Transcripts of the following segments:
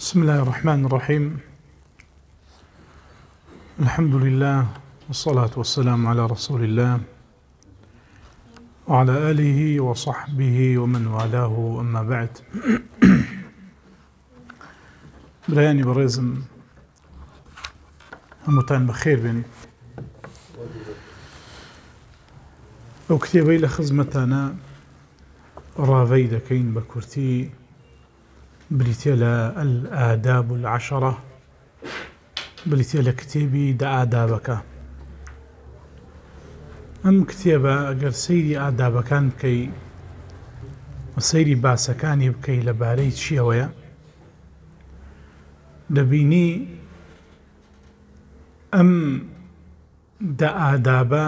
بسم الله الرحمن الرحيم. الحمد لله والصلاة والسلام على رسول الله وعلى آله وصحبه ومن والاه، أما بعد. برایانی بەڕێزم هەمووتان بەخێر بێن. ئەو کتێبەی لە خزمەتانە ڕاوەی دەکەین بە کورتی، بریتە لە الآداب العشرة، بریتە لە کتێبی دائادابەکە. ئەم کتێبە ئەگەر سەیری ئادابەکان بکەی و سەیری باسەکانی بکەی لەبارەی چیەوەیە، دەبینی ئەم دائادابە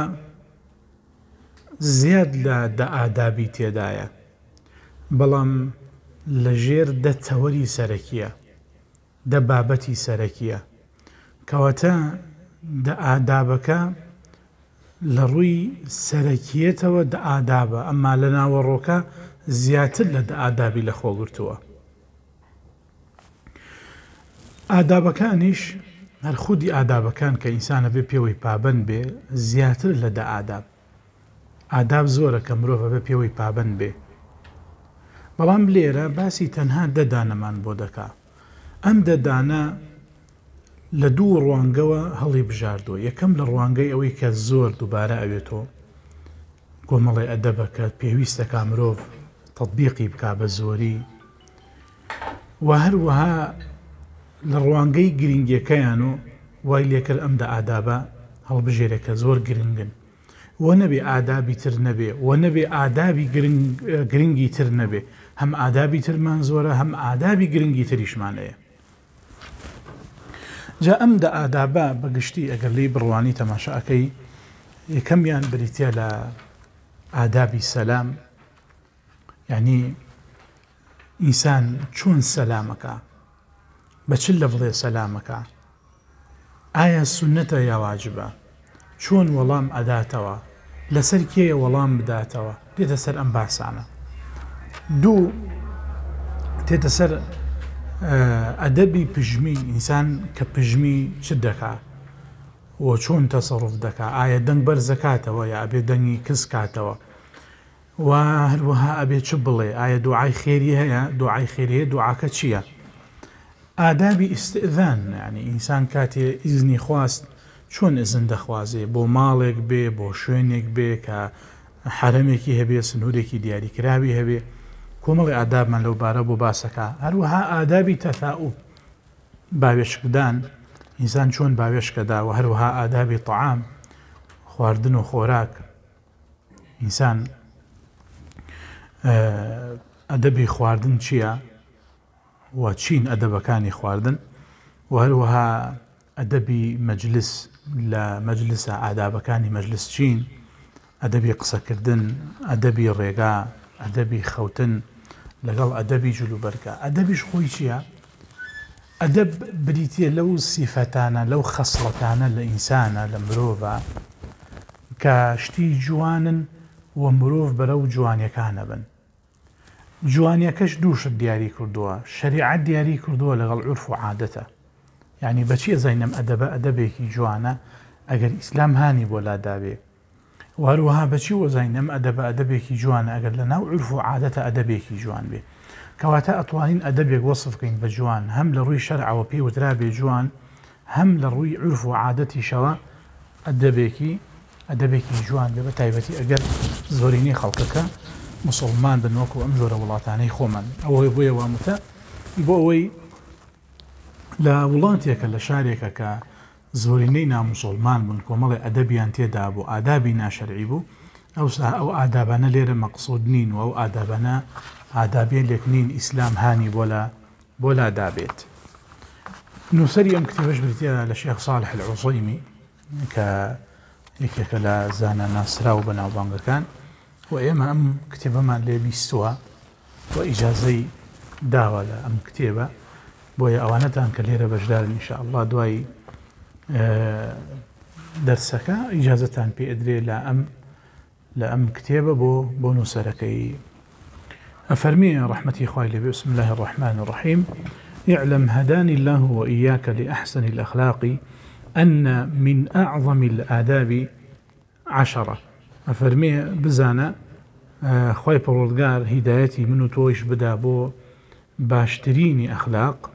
زیاد لە دائادابی تێدایە، بەڵام لەژێر دە تەوەری سەرەکیە، دە بابەتی سەرەکیە، کەواتە دائادابەکە لە ڕووی سەرەکیەتەوە دائادابە، ئەمما لە ناوەڕۆکە زیاتر لە دائادابی لە خۆگرتووە. ئادابەکانیش هەر خودی ئادابەکان کە ئینسانە بێ پێوەی پابەند بێ زیاتر لە دائاداب. ئاداب زۆرە کە مرۆڤ بێ پێوەی پابەند بێ، بەڵام لێرە باسی تەنها دەدانەمان بۆ دەکا. ئەم دەدانە لە دوو ڕوانگەوە هەڵی بژاردووە. یەکەم لە ڕوانگەی ئەوەی کە زۆر دووبارە ئەوێتەوە کۆمەڵی ئەدەبەکە پێویستەکە مرۆڤ تەطبیقی بکا بە زۆری، و هەروەها لە ڕوانگەی گرنگیەکەیان و وای لێکرد ئەم دائادابە هەڵبژێرە کە زۆر گرنگن، و نەبێ ئادابی تر نەبێ، و نەبێ ئادابی گرنگی تر نەبێ. هەم ئادابی ترمان زۆرە، هەم ئادابی گرنگی تریشمانەیە. جا ئەم دائادابە بەگشتی ئەگەر لی بڕوانی تەماشاکەی، یەکەمیان بریتە لە ئادابی سەلام، یعنی ئینسان چۆن سەلامەکە، بە چ لەڤڵێ سەلامەکە، ئایا سونەتە یا واجبە، چۆن وەڵام ئەداتەوە، لەسەر کێیە وەڵام بداتەوە، دێتە سەر ئەم باسانە. دوو، تێتە سەر ئەدەبی پژمی، ئینسان کە پژمی چ دەکا و چۆن تەسەڕوف دەکا، ئایا دەنگ بەرزەکاتەوە یا ئەبێ دەنگی کەس کاتەوە، و هەروەها ئەبێ چ بڵێ، ئایا دوعای خێری هەیە، دوعای خێری هەیە، دوعاکە چییە. ئادابی ئیستئذان، یعنی ئینسان کاتێ ئیزنی خواست چۆن ئزن دەخوازێ، بۆ ماڵێک بێ، بۆ شوێنێک بێ کە حرەمێکی هەبێ، سنوورێکی دیاریکراوی هەبێ، کۆمەڵی ئادابمان لەو بارە بۆ باسەکە. هەروەها ئادابی تەفاؤل، باوێشکدان، ئینسان چۆن باوێشکەدا، و هەروەها ئادابی طعام، خواردن و خۆراک، ئینسان ئەدەبی خواردن چییە و چین ئەدەبەکانی خواردن، و هەروەها ئەدەبی مەجلس، لە مەجلسە ئادابەکانی مەجلس چین، ئەدەبی قسەکردن، ئەدەبی ڕێگا، ئەدەبی خەوتن لەگەڵ ئەدەبی جلوبەرگە. ئەدەبیش خۆی چییە؟ ئەدەب بریتە لەو سیفەتانە، لەو خەسڵەتانە لە ئینسانە، لە مرۆڤە کە شتی جوانن و مرۆڤ بەرەو جوانیەکانە بن. جوانیەکەش دووشت دیاری کردووە، شەریعەت دیاری کردووە لەگەڵ عورف و عادەتە. یعنی بەچی ئەزانین ئەم ئەدەبە ئەدەبێکی جوانە ئەگەر ئیسلام هانی بۆ لادابێ، و هەروەها بەچی وەزانین ئەم ئەدەبە ئەدەبێکی جوانە ئەگەر لە ناو عورف و عادەتە ئەدەبێکی جوان بێ. کەواتە ئەتوانین ئەدەبێک وەصف بکەین بە جوان، هەم لە ڕووی شەرعەوە پێی وترا بێ جوان، هەم لە ڕووی عورف و عادەتیشەوە ئەدەبێکی جوان بێ، بە تایبەتی ئەگەر زۆرینەی خەڵکەکە موسڵمان بن وەکو ئەم جۆرە وڵاتانەی خۆمان. ئەوەی بۆیە وامتە بۆ ئەوەی لە وڵاتێکە، لە شارێکە کە زۆرینەی ناموسڵمان بوون، کۆمەڵی ئەدەبیان تێدا بوو، ئادابی ناشەرعی بوو، ئەو ئادابانە لێرە مەقسوود نین، و ئەو ئادابانە ئادابیان لێک نین، ئیسلام هانی بۆ لادابێت. نووسەری ئەم کتێبەش بریتە لە شێخ صالح العوسەیمی کە یەکێکە لە زانە ناسراو بەناوبانگەکان، و ئێمە ئەم کتێبەمان لێ بیستووە و ئیجازەی داوە لە ئەم کتێبە، بۆیە ئەوانەتان کە لێرە بەشدارن ئینشاءالله دوای دەرسەکە ئیجازەتان پێ ئەدرێ لە ئەم کتێبە بۆ نووسەرەکەی. أفرمي رحمتي خوالي بسم الله الرحمن الرحيم. اعلم هداني الله وإياك لأحسن الأخلاق أن من أعظم الآداب 10. أفرمي بزانا خوي پروردگار هدايتي منو تويش بدا بو باشتريني أخلاق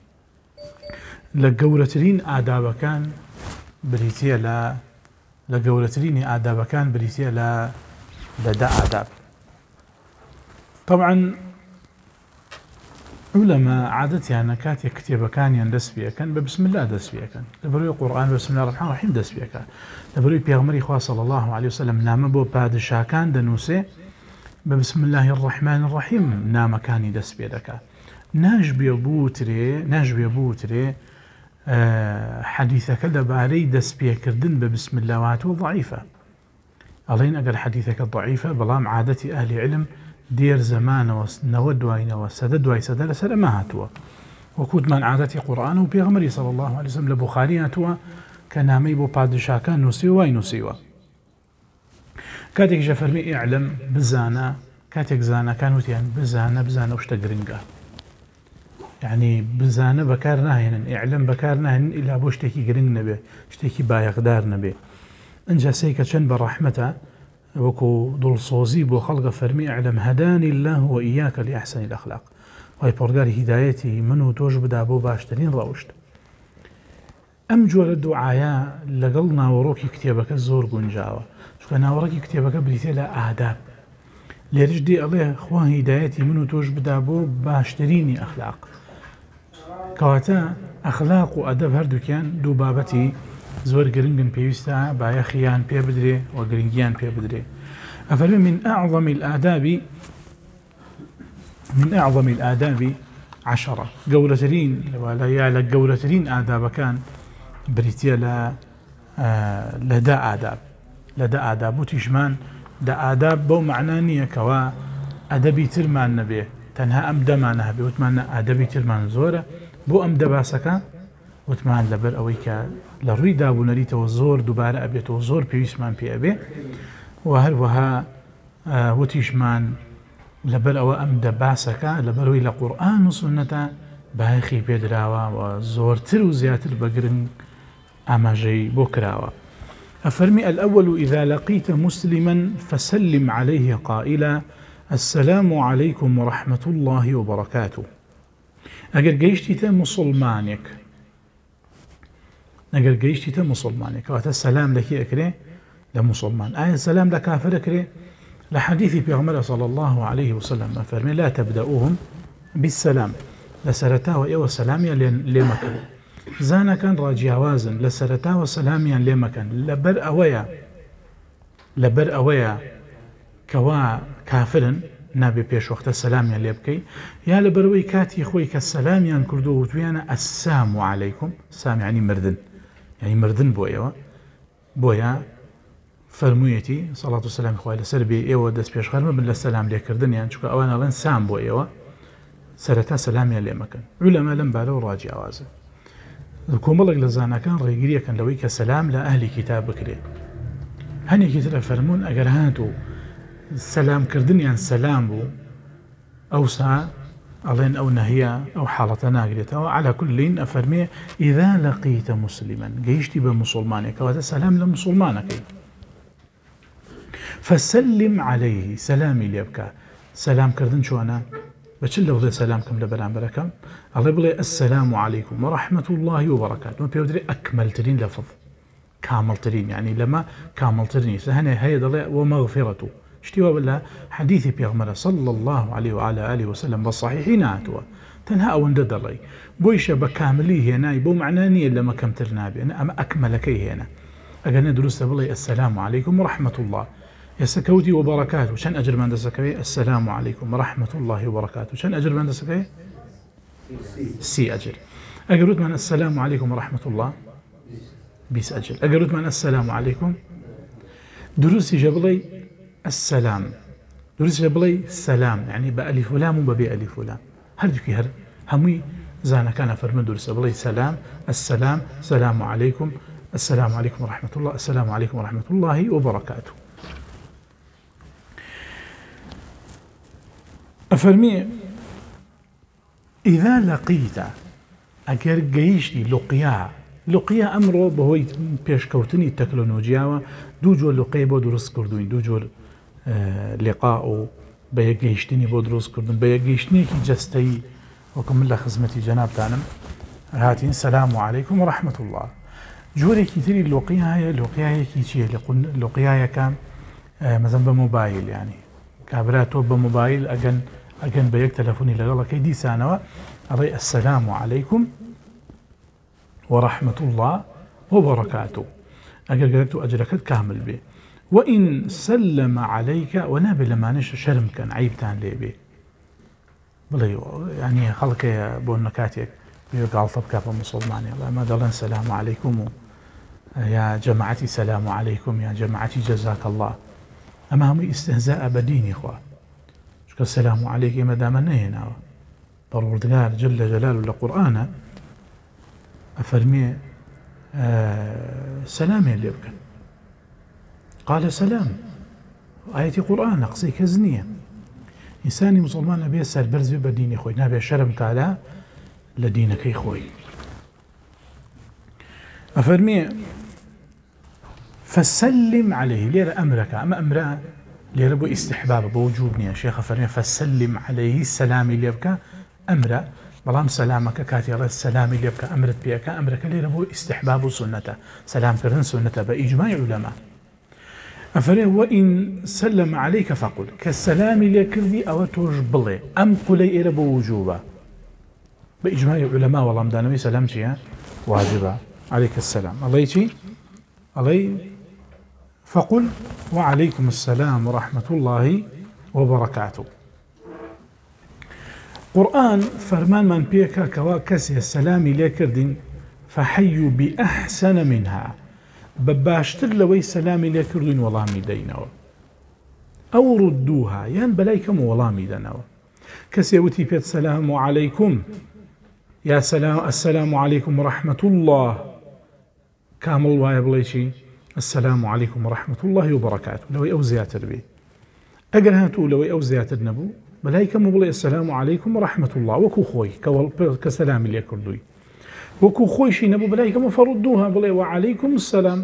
لقورترين آداب كان بريتيا لا لقورترين آداب كان بريتيا لا لدى آداب. طبعا علماء عادتي أنا كاتي كتابة كان يندس بيها كان بسم الله دس بيها كان لبروي القرآن بسم الله الرحمن الرحيم دس بيها كان لبروي بيغمري خواه صلى الله عليه وسلم نام بو بادشاه كان دنوسي بسم الله الرحمن الرحيم نام كان يدس بيها كان ناجبي بوتري حديثك دباري دس بيها كردن بسم الله واتو ضعيفة ألين أقل حديثك ضعيفة بلام عادتي أهل علم دير زمان ونود وسدد ويسد لسر ما هاتوا وكود من عادتي قرآن وبيغمري صلى الله عليه وسلم لبخاري هاتوا كنامي بو بادشاه كان نسيوا نسيوا كاتك جفرمي اعلم بزانا كاتك زانا كانوا تيان بزانا وشتا قرنقا يعني بزانا بكارنا هنا اعلم بكارنا هنا إلا بو اشتكي قرنق نبي اشتكي بايقدار نبي انجا سيكا چن برحمته وكو دول صوزي بو خلق فرمي اعلم هداني الله وإياك لأحسن الأخلاق وهي پرگار هدايتي منو توش بدا بو باشترين روشت ام جوال الدعايا لقلنا وروكي كتابك الزور قنجاوة شو ناوروكي كتابك بريتي لا آداب ليرج دي الله خواه هدايتي منو توش بدا بو باشتريني أخلاق كواتا أخلاق وأدب هردو كان دو بابتي زور قرنجن بيوستا بايا خيان بي بدري وقرنجيان بي بدري أفرمي من أعظم الآداب 10 قولترين ولا يالك قولترين آداب كان بريتيا لدى آداب وتشمان دا آداب بو معنانية كوا أدبي ترمان نبي تنها أم دمانها بي وتمان أدبي ترمان زورة بو أم دباسكا وتمان لبر أويكا لروي دابو نريته زور دوباره أبيته زور بيسمان بي أبي وهروها وتيشمان لبر أو أم دباسكا لبروي لقرآن وسنة باخي بيدراوا وزور تر وزياتر بقرن أماجي بكراوا أفرمي الأول إذا لقيت مسلما فسلم عليه قائلا السلام عليكم ورحمة الله وبركاته. أجر جيشتي مسلمانك نقل قيشتي مسلمانك وقت السلام لك أكري لمسلمان آية السلام لكافر أكري لحديث بيغمرة صلى الله عليه وسلم فرمي لا تبدأوهم بالسلام لسرتا وإيوه سلاميا لمكان زانا كان راجي وازن لسرتا وسلاميا لمكان لبر أويا كوا كافرا نابي بيش وقت السلاميا ليبكي يا لبروي كاتي خوي كالسلاميا كردو وتويانا السلام عليكم السلام يعني مردن بويا فرمويتي صلاة والسلام خواه لسربي ايوه دس بيش خرمه بن للسلام ليكردن يعني شكو اوانا لن سام بو ايوه سرتا سلاميا ليمكن علماء لم بالو راجي اوازه الكومبلق لزانا كان ريقريا كان لوي كسلام لأهل كتاب بكري هني كتر فرمون اگر هاتو سلام كردن يعني سلام بو او سا ألين أو نهيا أو حالتنا قلت على كل أفرمي إذا لقيت مسلما جيشتي بمسلمانك وتسلام لمسلمانك فسلم عليه سلامي ليبكى سلام كردن شو أنا بشل لو سلامكم لبلان بركم الله يقول السلام عليكم ورحمة الله وبركاته ما بيودري أكملترين لفظ كاملترين يعني لما كاملترين سهنا هي ضلع ومغفرته اشتوا ولا حديث بيغمرة صلى الله عليه وعلى آله وسلم بالصحيحين عاتوا تنها أو انددري بويشة بكامليه هنا يبو معناني إلا ما كمترنا بي أنا أما أكملكي هنا أقلنا دروس بالله السلام عليكم ورحمة الله يسكوتي وبركاته شان أجر من دسكوي السلام عليكم ورحمة الله وبركاته شان أجر من دسكوي سي أجر أقلت من السلام عليكم ورحمة الله بيس أجر أقلت من السلام عليكم دروسي جبلي السلام دروس بلي السلام يعني بألف ولام وبألف ولام هردوكي هر همي زانا كان فرمن دروس بلي سلام السلام السلام عليكم السلام عليكم ورحمة الله السلام عليكم ورحمة الله وبركاته أفرمي إذا لقيت ئەگەر گەیشتی لقیا ئەمڕۆ بەهۆی پێشکەوتنی تەکنۆلۆژیاوە دوو جۆر لقەیە بۆ دروست کردوین، دوو جۆر لقاء و بە یەکگەیشتنی بۆ دروست کردن، بە یەکگەیشتنێکی جەستەیی وەکو من لە خزمەتی جەنابتانم هاتین سەلام عەلەیکم و ڕەحمەت الله. جۆرێکی تری لۆقیا هەیە، لۆقیایەکی چییە؟ لۆقیایەکە مەزەن بە مۆبایل، ینی کابرا تۆ بە مۆبایل ئەگەن بە یەک تەلەفۆنی لەگەڵەکەی دیسانەوە ئەڵێ ئەسەلام عەلەیکم وەڕەحمەت الله وبەڕەکاتوه، ئەگەر گەرێت و ئەجرەکەت کامل بێ. وئین سەلەمە عەلەیکە و نابێ لەمانەشە شەرم بکەن، عەیبتان لێ بێ، بڵێ ینی خەڵکەیە بۆ نەکاتێک گاڵتە بکە بە موسڵمانی، ئەمە دەڵێن سەلام عەلەیکم و یا جەماعەتی سەلام عەلەیکم یا جەماعەتی جەزاک الله، ئەمە هەمووی ئیستهزاء بە دینی خوا، چونکە سەلام عەلەیک ئێمە دامە نەهێناوە. پەروەردگار جەل جەلاله لە قورئانە ئەفەرمێ سەلامێ لێ بکەن، قال سەلام، ئایەتی قورئانە، قسەی کەس نییە. ئینسانی موسڵمان ئەبێ سەربەرز بێ بە دینی خۆی، نابێ شەرم کالا لە دینەکەی خۆی. ئەفەرمێ فسلم عليه، لێرە ئەمرەکە، ئەمە ئەمرە لێرە بۆ ئیستحبابە، بۆ وجوب نییە. شێخ ئەفەرمێ فسلم عليه، سەلامی لێ بکە، ئەمرە، بەڵام سەلامەکە کاتی ڕێت سەلامی لێ بکە ئەمرت پێەکە، ئەمرەکە لێرە بۆ ئیستحباب و سنەتە، سەلامکردن سنەتە بە ئیجماعی عولەما. ئەفەرمێ وئین سەلەمە عەلەیکە فەقول، کە سەلامی لێ کردی ئەوە تۆش بڵێ، ئەم قولەی ئێرە بۆ وجوبە بە ئیجماعی عولەما، وەڵامدانەوەی سەلام چییە؟ واجبە. عەلەیکە السەلام، ئەڵێی چی؟ ئەڵێی فەقول وعەلەیکم السەلام وڕەحمەت الله وبەڕەکاتوه. قورئان فەرمانمان پێکا کەوا کەسێ سەلامی لێ کردین فەحەیوا بئەحسەنە منها، بە باشتر لەوەی سەلامی لێ کردوین وەڵامی دەینەوە، ئەو ڕودوها، یان بەلای کەم وەڵامی دەنەوە. کەسێ وتی پێت سەلام عەلەیکم یا ئەسەلام عەلەیکم ڕەحمەت الله، کامڵ وایە بڵێ چی؟ السلام عەلەیکم ڕەحمەت الله وبەڕەکاتوه، لەوەی ئەو زیاتر بێ. ئەگەر هاتوو لەوەی ئەو زیاتر نەبوو، بەلای کەم بڵێ السلام عەلەیکم ڕەحمەت الله، وەکو خۆی کە سەلامی لێ کردووی، وەکو خۆیشی نەبوو بەلای کەم فەڕودوها، بڵێ وعەلەیکم السەلام،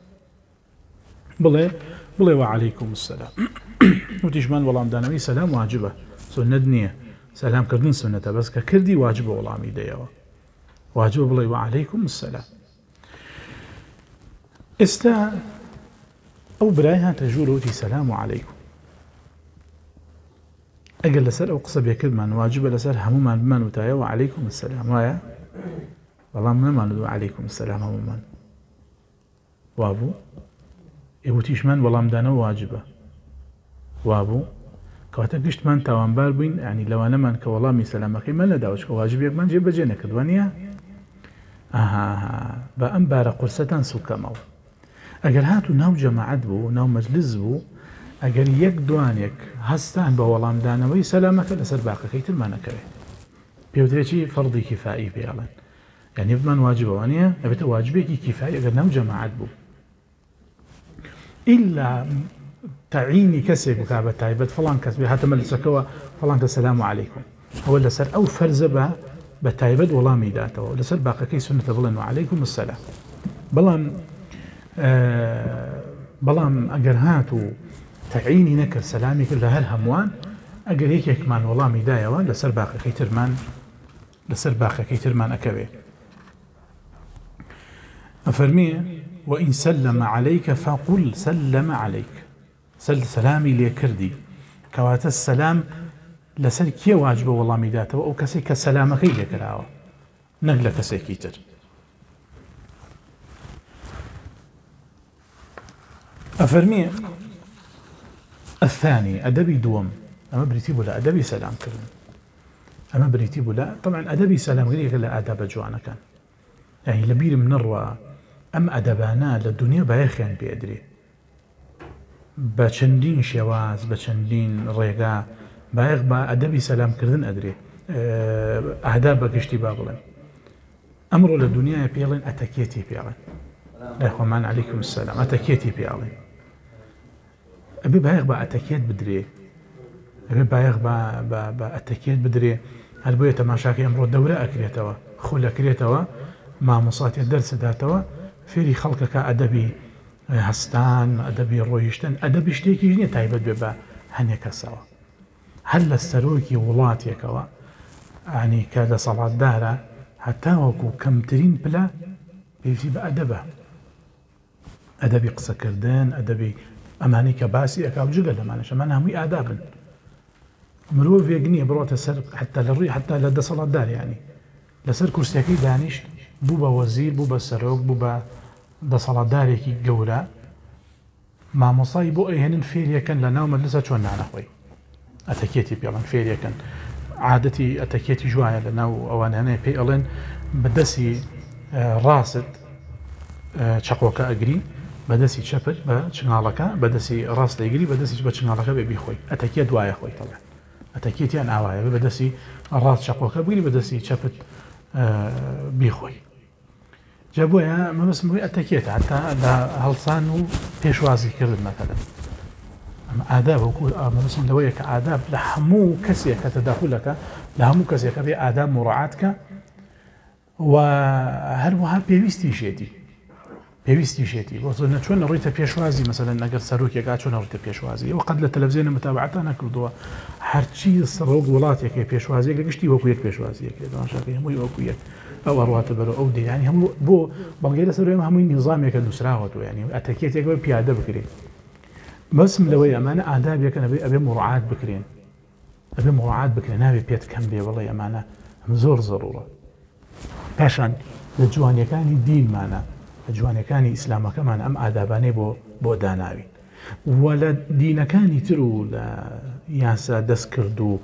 بڵێ وعەلەیکم السەلام. وتیشمان وەڵامدانەوەی سەلام واجبە، سنەت نییە، سەلامکردن سنەتە، بەس کە کردی واجبە وەڵامی دەیەوە، واجبە بڵێ وعەلەیکم السەلام. ئێستا ئەو برای هاتە ژوورە وتی سەلام عەلەیکم، ئەگەر لەسەر ئەو قسە بێکردمان واجبە لەسەر هەمومان بمان وتایە وعەلەیکم السەلام، وایە؟ بەڵام نەمان وعەلەیکم السەلام هەمومان، وابوو؟ ئێوتیشمان وەڵامدانەوە واجبە، وابوو؟ کەواتە گشتمان تاوانبار بووین، ینی لەوانەمان کە وەڵامی سەلامەکەیمان نەداوە، چکە واجبێکمان جێبەجێ نەکردووە نییە؟ بە ئەم بارە قورسەتان سوکەمەوە. ئەگەر هاتوو ناو جەماعەت بوو، ناو مەجلیس بوو، ئەگەر یەک دوانێک هەستان بە وەڵامدانەوەی سەلامەکە لەسەر باقەکەی ترمانەکەوێت، پێوترێکی فەرضی کیفایی پێڵێن، یعنی بمان واجبەوە نییە، ئەبێتە واجبێکی کیفایی ئەگەر ناو جەماعەت بوو، ئیلا تعینی کەسێک بکا بە تایبەت فڵان کەس بێ هاتە مەجلیسەکەوە فڵان کە سەلام عەلەیکم، ئەوە لەسەر ئەو فەرزە بە تایبەت وەڵامی داتەوە، لەسەر باقەکەی سنەتە بڵێن وعەلەیکم السەلام. بەڵام ئەگەر هاتوو تعینی نەکرد سەلامی کرد لە هەر هەمووان، ئەگەر یەکێکمان وەڵامی دایەوە لەسەر باقەکەی ترمان ئەکەوێ. ئەفەرمێ وئین سەلەمە عەلەیکە فەقول سەلەمە عەلەیک، سەلامی لێ کردی، کەواتە سەلام لەسەر کێ واجبە وەڵامی داتەوە؟ ئەو کەسێک کە سەلامەکەی لێکراوە، نەک لە کەسێکی تر. ئەفەرمێ الثاني ئەدەبی دووەم، ئەمە بریتی بوو لە ئەدەبی سەلامکردن، ئەمە بریتی بوو لە طبعا ئەدەبی سەلامکردنێکە لە ئادابە جوانەکان، یعنی لە بیرم نەڕوا ئەم ئەدەبانە لە دنیا بایەخیان پێدرێ بە چەندین شێواز، بە چەندین ڕێگا، بایەخ بە ئەدەبی سەلامکردن ئەدرێ، ئاداب بەگشتی با بڵێن. ئەمڕۆ لە دنیای پێڵێن ئەتەکێتی پێڵێن، لای خۆمان عەلەیکم السەلام، ئەتەکێتی پێڵێن. ئەبێ بایەخ بە ئەتەکێت بدرێ، ئەبێ بایەخ بە ئەتەکێت بدرێ، هەر بۆیە تەماشاکە ئەمڕۆ دەورە ئەکرێتەوە خۆ لەکرێتەوە مامۆساتی دەرسداتەوە فێری خەڵکەکە ئەدەبی هەستان ئەدەبی ڕۆیشتن ئەدەبی شتێکی نییە تایبەت بێ بە هەنێک کەسەوە هەر لە سەرۆکی وڵاتێکەوە ئانی کە دەسەڵاتدارە هەتاوەکو کەمترین پلە پێویستی بە ئەدەبە ئەدەبی قسەکردن ئەدەبی ئەمانی کە باسی ئەکاو جگە لەمانەش ئەمان هەمووی ئادابن مرۆڤێک نییە بڕۆتە سەر حتا لە ڕووی حتا لە دەسەڵاتدار یانی لەسەر کورسەکەی دانیشت بوو بە وەزیر بوو بە سەرۆک بوو بە دەسەڵاتدارێکی گەورە مامۆسای بۆ ئەهێنن فێریەکەن لە ناو مەجلیسە چۆن نانەخۆی ئەتەکێتی پێڵەن فێریەکەن عادەتی ئەتەکێتی جوایە لە ناو ئەوانانەیە پێی ئەڵێن بەدەستی ڕاست چەقۆکە ئەگری بەدەستی چەپت بە چنگاڵەکە بەدەستی ڕاست دەیگری بەدەستی بە چنگاڵەکە بێ بیخۆی ئەتەکێ دوایە خۆی تەڵێن ئەتەکێتیان ئاوایە بەدەستی ڕاست چەقۆکە بگری بەدەستی چەپت بیخۆی جا بۆیە مەبەستم بۆی ئەتەکێتە هەتا لە هەڵسان و پێشوازیکردن مەتەلەن ئەمە ئاداب وەکو مەبەستم لەوەیە کە ئاداب لە هەموو کەسێک کە تەداخولەکە لە هەموو کەسێکە بێ ئاداب مڕعاتکە و هەروەها پێویستیشێتی بۆ نەچۆن ڕوویتە پێشوازی مەسەلەن ئەگەر سەرۆکێکا چۆن ڕوویتە پێشوازی ئەوە قەت لە تەلەڤیزیۆنە متابعەتان نەکردووە هەرچی سەرۆک وڵاتێکی پێشوازیەک لە گشتی وەکو یەک پێشوازیەکێت دەواشەکەی هەمووی وەکو یەک ئەو ئەڕواتە بەرەو ئەو دێ ینی هەموو بۆ بەڵگەی لەسەر هەمووی نیزامێکە نووسراوەتەوە ینی ئەتەکێتێک بە پیادە بکرێت بەسم لەوەی ئەمانە ئادابێکە ئەبێ مڕعات بکرێن ئەبێ مڕعات بکرێن ناوێ پێت کەم بێ وەڵێ ئەمانە زۆر زەڕوڕە پاشان لە جوانیەکانی دینمانە لە جوانەکانی ئیسلامەکەمان ئەم ئادابانەی بۆ داناوین و لە دینەکانی تر و لە یاسا دەستکرد و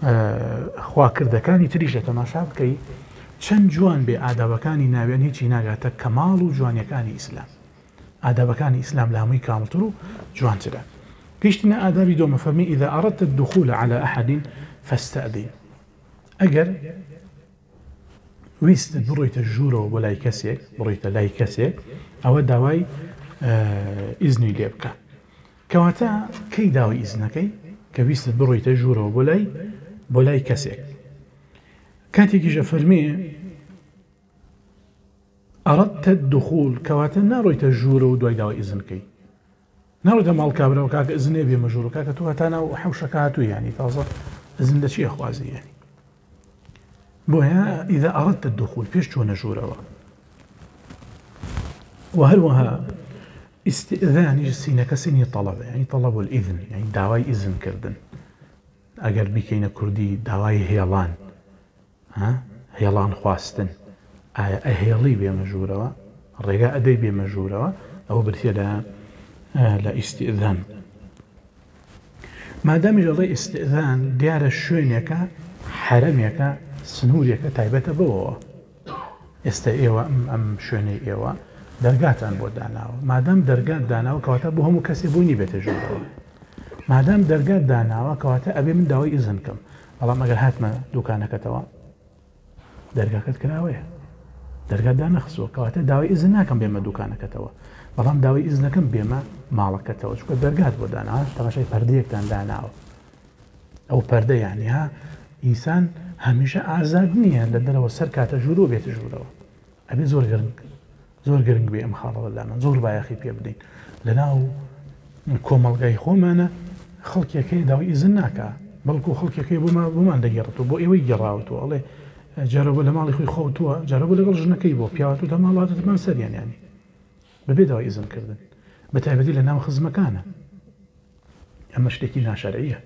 خواکردەکانی تریش لە تەماشا بکەی چەند جوان بێ ئادابەکانی ناوێن هیچی ناگاتە کەماڵ و جوانیەکانی ئیسلام ئادابەکانی ئیسلام لە هەمووی کامڵتر و جوانترە گەیشتینە ئادابی دۆمە فەرمی ئیذا ئەڕەدتە الدخول على أحد فاستأذن ئەگەر ویستت بڕۆیتە ژوورەوە بۆ لای کەسێک بڕۆیتە لای کەسێک ئەوە داوای ئیزنی لێ بکە کەواتە کەی داوای ئیزنەکەی کە ویستت بڕۆیتە ژوورەوە بۆ لای کەسێک کاتێکیشە فەرمێ ئەڕەدتە الدخول کەواتە ناڕۆیتە ژوورە و دوای داوای ئیزنکەی ناڕۆیتە ماڵ کابرەوە کاکە ئیزنێ بێمە ژوور و کاکە تۆ هەتانە و حەوشەکە هاتووی ینی تازە ئیزن لە چییە خوازی ینی بۆیە ئیذا ئەڕەدتە الدخول پێش چۆنە ژوورەوە و هەروەها ئیستئذانیش سینەکە سینی تەڵەبە ینی تەڵەب الئیذن ینی داوای ئیزنکردن ئەگەر بیکەینە کوردی داوای هێڵان خواستن ئایا ئەهێڵی بێمە ژوورەوە ڕێگا ئەدەی بێمە ژوورەوە ئەوە برسێ لە ئیستئذان مادامیش ئەڵێ ئیستئذان دیارە شوێنێکە حرەمێکە سنوورێکە تایبەتە بەوەوە ئێستا ئێوە ئەم شوێنەی ئێوە دەرگاتان بۆ داناوە مادام دەرگات داناوە کەواتە بۆ هەموو کەسێ بوونی بێتە ژوورەوە مادام دەرگات داناوە کەواتە ئەبێ من داوای ئیزن بکەم بەڵام ئەگەر هاتمە دوکانەکەتەوە دەرگاکەت کراوەیە دەرگات دانەخسووە کەواتە داوای ئیزن ناکەم بێمە دوکانەکەتەوە بەڵام داوای ئیزنەکەم بێمە ماڵەکەتەوە چونکە دەرگات بۆ داناوە تەماشای پەردەیەکتان داناوە ئەو پەردە یعنی ها ئینسان هەمیشە ئازاد نییە لە دەرەوە سەر کاتە ژوورەوە بێتە ژوورەوە ئەبێ زۆر گرنگ بێ ئەم خاڵەوە لامان زۆر بایەخی پێ بدەین لەناو کۆمەڵگای خۆمانە خەڵکێکەکەی داوای ئیزن ناکە بەڵکو خەڵکێکەکەی بۆمان دەگەڕێتەوە بۆ ئێوەی گەڕاوەتەوە ئەڵێ جارەبە لە ماڵی خۆی خۆتووە جارەبە لەگەڵ ژنەکەی بۆ پیاوەتو دە ماڵاتتمان سەریان ینی بەبێ داوای ئیزنکردن بە تایبەتی لە ناو خزمەکانە ئەمە شتێکی ناشەرعیە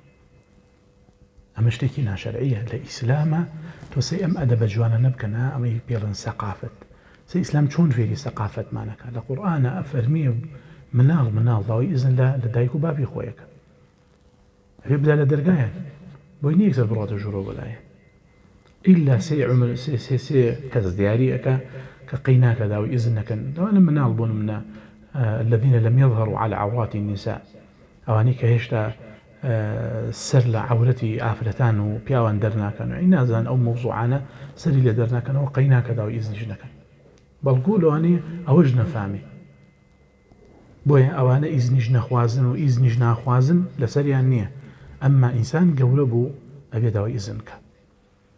ئەمە شتێکی ناشەرعیە لە ئیسلامە تۆ سەی ئەم ئەدەبە جوانە نەبکەنا ئەمەی پێڵن سەقافەت سەی ئیسلام چۆن فێری سەقافەتمانەکە لە قورئانە ئەفەرمیە مناڵ داوای ئیزن لە دایک و باپی خۆیەکە ئەبێ بدا لە دەرگایە بۆی نیە یەکسەر بڕاتە ژوورەوە بەلایە ئیلا سێ عومر سێ کەس دیاریەکە کە قەی ناکە داوای ئیزن نەکەن دەوانە مناڵ بۆن منە الذين لم يظهروا على عورات النساء ئەوانەی کە هێشتا سەر لە عورەتی ئافرەتان و پیاوان دەرناکەن و نازان ئەو مۆزوعانە سەری لە دەرناکەنەوە قەی ناکە داوای ئیزنیش نەکەن بەڵکو لەوانەیە ئەوەش نەفامی بۆیە ئەوانە ئیزنیش نەخوازن و ئیزنیش ناخوازن لەسەریان نییە ئەمما ئینسان گەورە بوو ئەبێ داوای ئیزن کە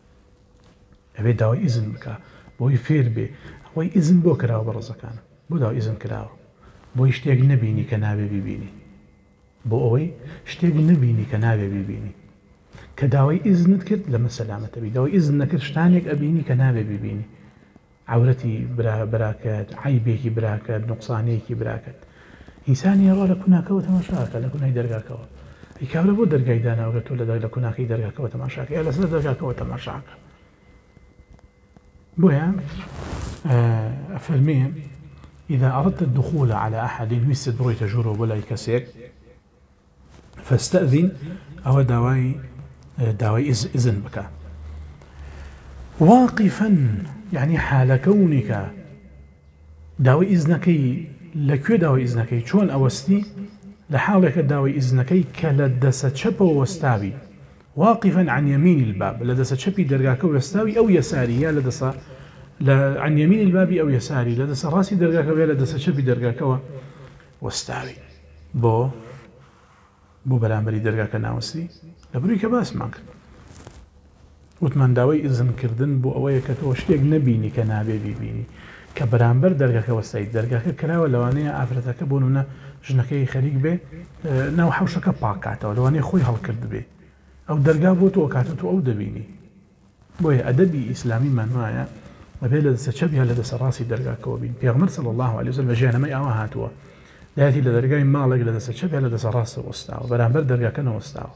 ئەبێ داوای ئیزن بکە بۆی فێر بێ ئەوەی ئیزن بۆ کراوە بە ڕزەکانە بۆ داوای ئیزن کراوە بۆی شتێک نەبینی کە نابێ بیبینی بۆ ئەوەی شتێک نەبینی کە نابێ بیبینی کە داوای ئیزنت کرد لەمە سەلامەتەبی داوای ئیزن نەکرد شتانێک ئەبینی کە نابێ بیبینی عورەتی براکەت عیبێکی براکەت نوقسانەیەکی براکەت ئینسانی هەڕوا لە کوناکەوە تەماشاکە لە کونای دەرگاکەوە ئەی کابرا بۆ دەرگای داناوگە تۆ لە کوناکەی دەرگاکەوە تەماشاکە یا لەسەر دەرگاکەوە تەماشاکە بۆیە ئەفەرمێ إذا أردت الدخول على أحد ويست برويت جورو ولا يكسيك فاستأذن أو داوي إذن بك واقفا يعني حال كونك داوي إذنكي لكو داوي إذنكي شون أوستي لحالك داوي إذنكي كلدست شب وستاوي واقفا عن يمين الباب لدست شبي درقاك وستاوي أو يساري يا لدس عن يمين الباب أو يساري لدس راسي درقاك ويا لدس شبي درقاك وستاوي بو بەرامبەری دەرگاکە ناوەستی لە بروی کە باس ماکرد وتمان داوای ئیزن کردن بۆ ئەوەیە کە تۆ شتێک نەبینی کە نابێ بیبینی کە بەرامبەر دەرگاکە وەستایت دەرگاکە کراوە لەوانەیە ئافرەتەکە بۆ نمونە ژنەکەی خەریک بێ ناو حەوشەکە پاکاتەوە لەوانەیە خۆی هەڵکرد بێ ئەو دەرگا بۆ تۆ کاتە تۆ ئەو دەبینی بۆیە ئەدەبی ئیسلامیمان وایە ئەبێ لە دەستە چەپ یا لە دەستە ڕاستی دەرگاکەوە بین پێغەمبەر صلی الله علیه وسلم بە ژیانەمەی ئەوە هاتووە دایەتی لە دەرگای ماڵێک لە دەستە چەپ یا لە دەستە ڕاستە وەستاوە بەرامبەر دەرگاکە نەوەستاوە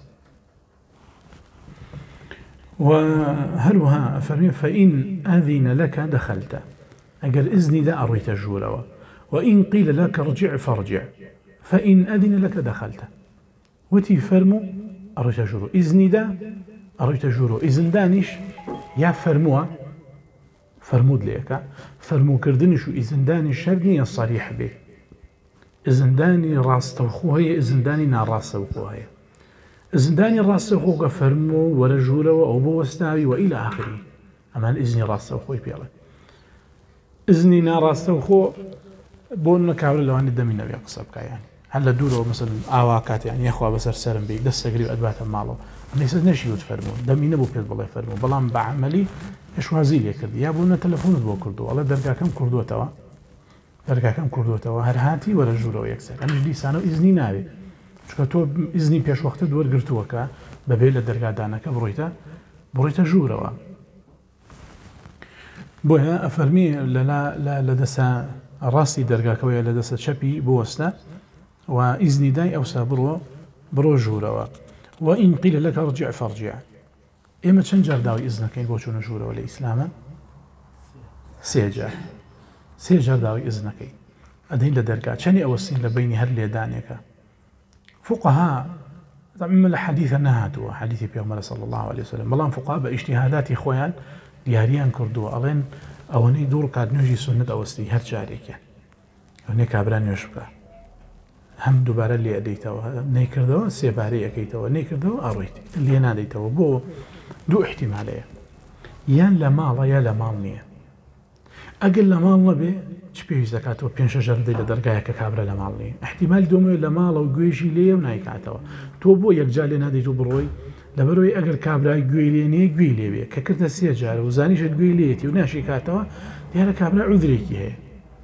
وهروها أفرمي فإن أذن لك دخلت أجر إذني دا أرويت الجورة وإن قيل لك ارجع فارجع فإن أذن لك دخلت وتي فرمو أرويت الجورة إذني دا أرويت الجورة إذن دانش يا فرموها فرمود ليك فرمو كردنش إذن دانش شرني الصريح به إذن داني راست وخوهي إذن داني ناراست وخوهي زنداني الراس خوك فرمو ورجوله أو بوستاوي وإلى آخره أما الإذن راس خوي بيلا إذني ناراس خو بون كابل لو عندي دمي نبي أقصبك يعني هلا دوره مثلا آواكات يعني يا أخوة بسر سرم بي دست قريب أدبات ماله ليس نشي يتفرمو دمي نبو بيد بالله يفرمو بلام بعملي إيش وازيل يكردي يا بونا تلفون بو كردو والله درجة كم كردو توا درجة كم كردو توا هرهاتي ورجوله ويكسر أنا جدي سانو إذني نابي چکە تۆ ئیزنی پێشوەختە دووەرگرتووەکە بەبێ لە دەرگادانەکە بڕۆیتە ژوورەوە بۆیە ئەفەرمی لە دەسە ڕاستی دەرگاکەوەیە لە دەسە چەپی بوەستە و ئیزنی دای ئەوسا بڕۆ ژوورەوە وئین قیل لەکە ڕجع فەرجع ئێمە چەند جار داوای ئیزنەکەین بۆ چوونە ژوورەوە لە ئیسلامە سێ جار داوای ئیزنەکەی ئەدەین لە دەرگا چەندی ئەوەستین لە بینی هەر لێدانێکە فقهاء طبعا من الحديث نهاتوا حديث بيغمبر صلى الله عليه وسلم بلان فقهاء باجتهادات خوان دياريان كردوا أظن أو نيدور كاد نجي سنة أوستي هر جاريك هني كابران يشبك هم دوباره اللي أديتوا نيكردوا سيباري أكيتوا نيكردوا أرويتي اللي أنا أديتوا بو دو احتمالية يان لمال يا لمال نية أقل لمال نبي چپێویست دەکاتەوە پێنج شەژەر دەی لە دەرگایەکە کابرا لە ماڵ نیە احتیمال دومێ لە ماڵە و گوێژی لێ و نایکاتەوە تۆ بۆ یەکجار لێ نادەیت و بڕۆی لەبەرەوەی ئەگەر کابرای گوێ لێنێ گوێ لێوێ کە کردە سێ جارە و زانیشت گوێ لێتی و ناشی کاتەوە دیارە کابرا عودرێکی هەیە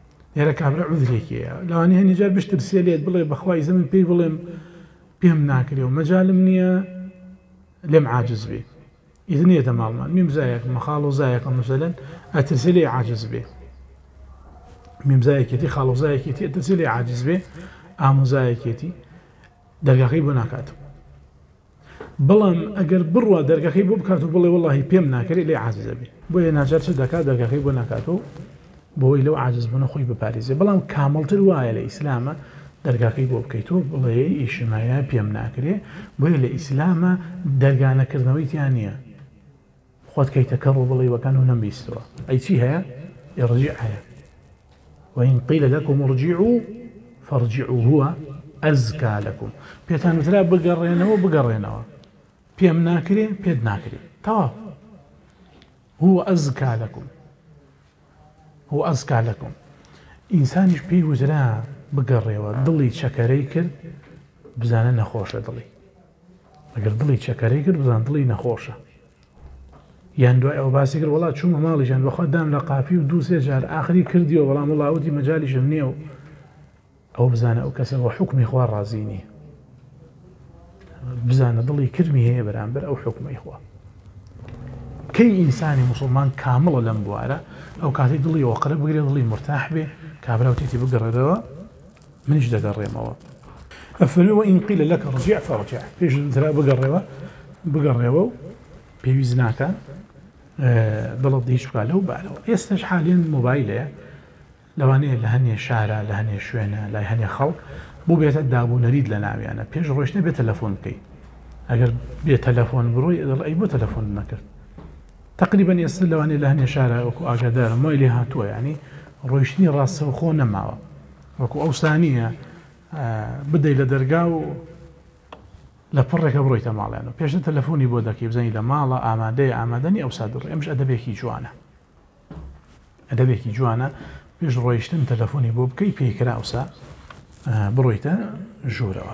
لەوانەیە هەنێجار بشترسێ لێت بڵێ بەخوای زەمن پێی بڵێم پێم ناکرێ و مەجالم نییە لێم عاجز بێ ئیدنێتە ماڵمان میم زایەک مەخاڵ و زایەکە مەسەلەن ئەترسێ لێ عاجز بێ ميمزايكيتي خالوزايكيتي التسلي عاجز به اموزايكيتي درغاخي بناكات بلام اگر بروا درغاخي بكاتو بلي والله بيم ناكري لي عاجز به بو ناجر شدكا درغاخي بناكاتو بو لو عاجز بنا خوي بباريزي بلام كامل تروايه الاسلام درغاخي بكيتو بلي اجتماعي بيم ناكري بو الاسلام درغانا كرنوي ثانيه خود كي تكرر بلي وكانوا نمبيستوا اي شيء هي يرجعها وإن قيل لكم ارجعوا فارجعوا هو أزكى لكم بيتان مثلا بقرينه بيم ناكري بيد ناكري طواف هو أزكى لكم إنسانش بيه وزراء بقريوه ضلي شكري كرد بزانا نخوشة ضلي أقر ضلي شكري كرد بزانا ضلي نخوشة یان دوای ئەو باسی کرد وڵات چوومە ماڵیشان بەخوا دام لە قاپی و دوو سێ جار ئاخری کردیەوە بەڵام وڵاوتی مەجالیشم نییە و ئەو بزانە ئەو کەسە بە حکمی خوا ڕازی نییە بزانە دڵی کرمی هەیە بەرامبەر ئەو حکمەی خوا کەی ئینسانی موسڵمان کامڵە لەم بوارە ئەو کاتی دڵی وەقرە بگرێ دڵی مرتاح بێ کابراوتێتی بگەڕێتەوە منیش دەگەڕێمەوە ئەفەرمێ وئین قیل لەکە ڕجیع فەڕجیع پێش ترا بگەڕێەوە و پێویست ناکە دڵت هیچ بکات لەو بارەوە ئێستش حالیان مۆبایلەیە لەوانەیە لە هەنێ شارە لە هەنێ شوێنە لای هەنێ خەڵک بوو بێتە دابوونەریت لە ناویانە پێش ڕۆیشتە بێ تەلەفۆن بکەیت ئەگەر بێ تەلەفۆن بڕۆی دڵ ئەی بۆ تەلەفۆن نەکرد تقریبا ئێستا لەوانەیە لە هەنێ شارە وەکو ئاگادارە مای لێ هاتووە یعنی ڕۆیشتنی ڕاستەوخۆ نەماوە وەکو ئەو سانیە بدەی لە دەرگا و لە پڕێکە بڕۆیتە ماڵیان و پێشتر تەلەفۆنی بۆ دەکەی بزەنی لە ماڵە ئامادەیە ئامادەنی ئەو سادڕ ئەمش ئەدەبێکی جوانە ئەدەبێکی جوانە پێش ڕۆیشتن تەلەفۆنی بۆ بکەی پێیکرا ئەوسا بڕۆیتە ژوورەوە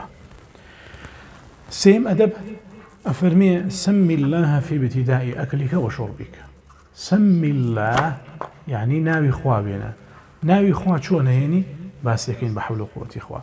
سێم ئەدەب ئەفەرمێ سەمی الله في ابتداء أكلك وشربك سەمی الله يعني ناوی خوا بێنە ناوی خوا چۆن هێنی باسیەکەین بە حەول و قووەتی خوا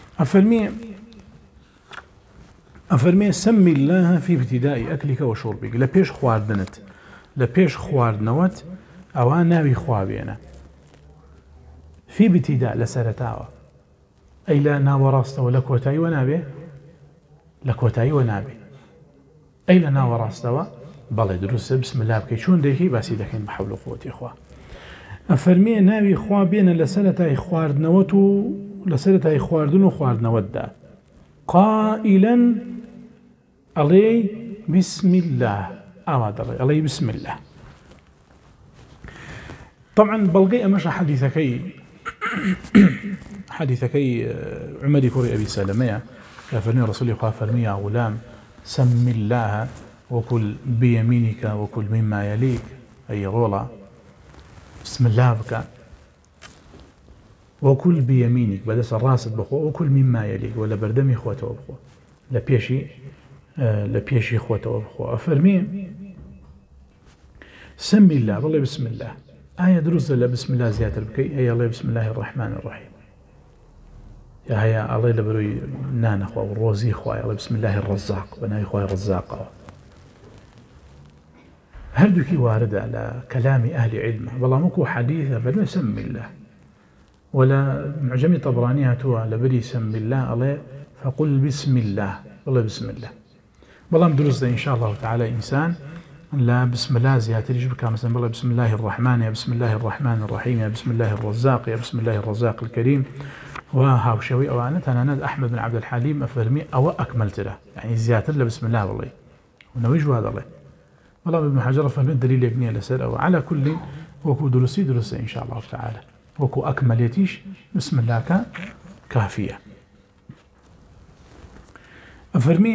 ئەفەرمێ سەمی الله في ابتداء أكلك وشربك لە پێش خواردنت لە پێش خواردنەوەت ئەوە ناوی خوا بێنە في ابتداء لە سەرەتاوە ئەی لە ناوەڕاستەوە لە کۆتاییوە نابێ لە کۆتاییوە نابێ ئەی لە ناوەڕاستەوە بەڵێ دروستە بسم الله بکەی چۆن دەیکەی باسی دەکەین بە حەول و قووەتی خوا ئەفەرمێ ناوی خوا بێنە لە سەرەتای خواردنەوەت و لە سەرەتای خواردن و خواردنەوەتدا قائلا ئەڵێ بسم الله ئاوا دەڵێ ئەڵێ بسم الله طبعا بەڵگەی ئەمەش حديثكي عمر كوري أبي سلمية كفرني رسول الله فرمي يا غلام سم الله وكل بيمينك وكل مما يليك أي رولا بسم الله بك وكل بيمينك بدس الراس بخو وكل مما يليك ولا بردمي خوته بخو لبيشي خوته بخو أفرمي سم الله والله بسم الله آية دروس لا بسم الله زيادة بكي هي الله بسم الله الرحمن الرحيم يا هيا الله لبروي نانا خوا والروزي خوا الله بسم الله الرزاق بناي خوا الرزاق هردوكي وارد على كلام أهل علم والله مكو حديث بل سم الله ولا معجمي طبراني هاتوها لبري سم الله الله فقل بسم الله والله بسم الله والله دروس إن شاء الله تعالى إنسان لا بسم الله زيادة يجبك مثلا بالله بسم الله الرحمن يا بسم الله الرحمن الرحيم يا بسم الله الرزاق يا بسم الله الرزاق الكريم وهاوشوي أوانت أنا أحمد بن عبد الحليم أفرمي أو أكملت له يعني زيادة له بسم الله والله ونويج هذا الله والله ابن حجر فهم الدليل يبني لسر أو على كل وكو درسي إن شاء الله تعالى وكو أكملتيش بسم الله كافية أفرمي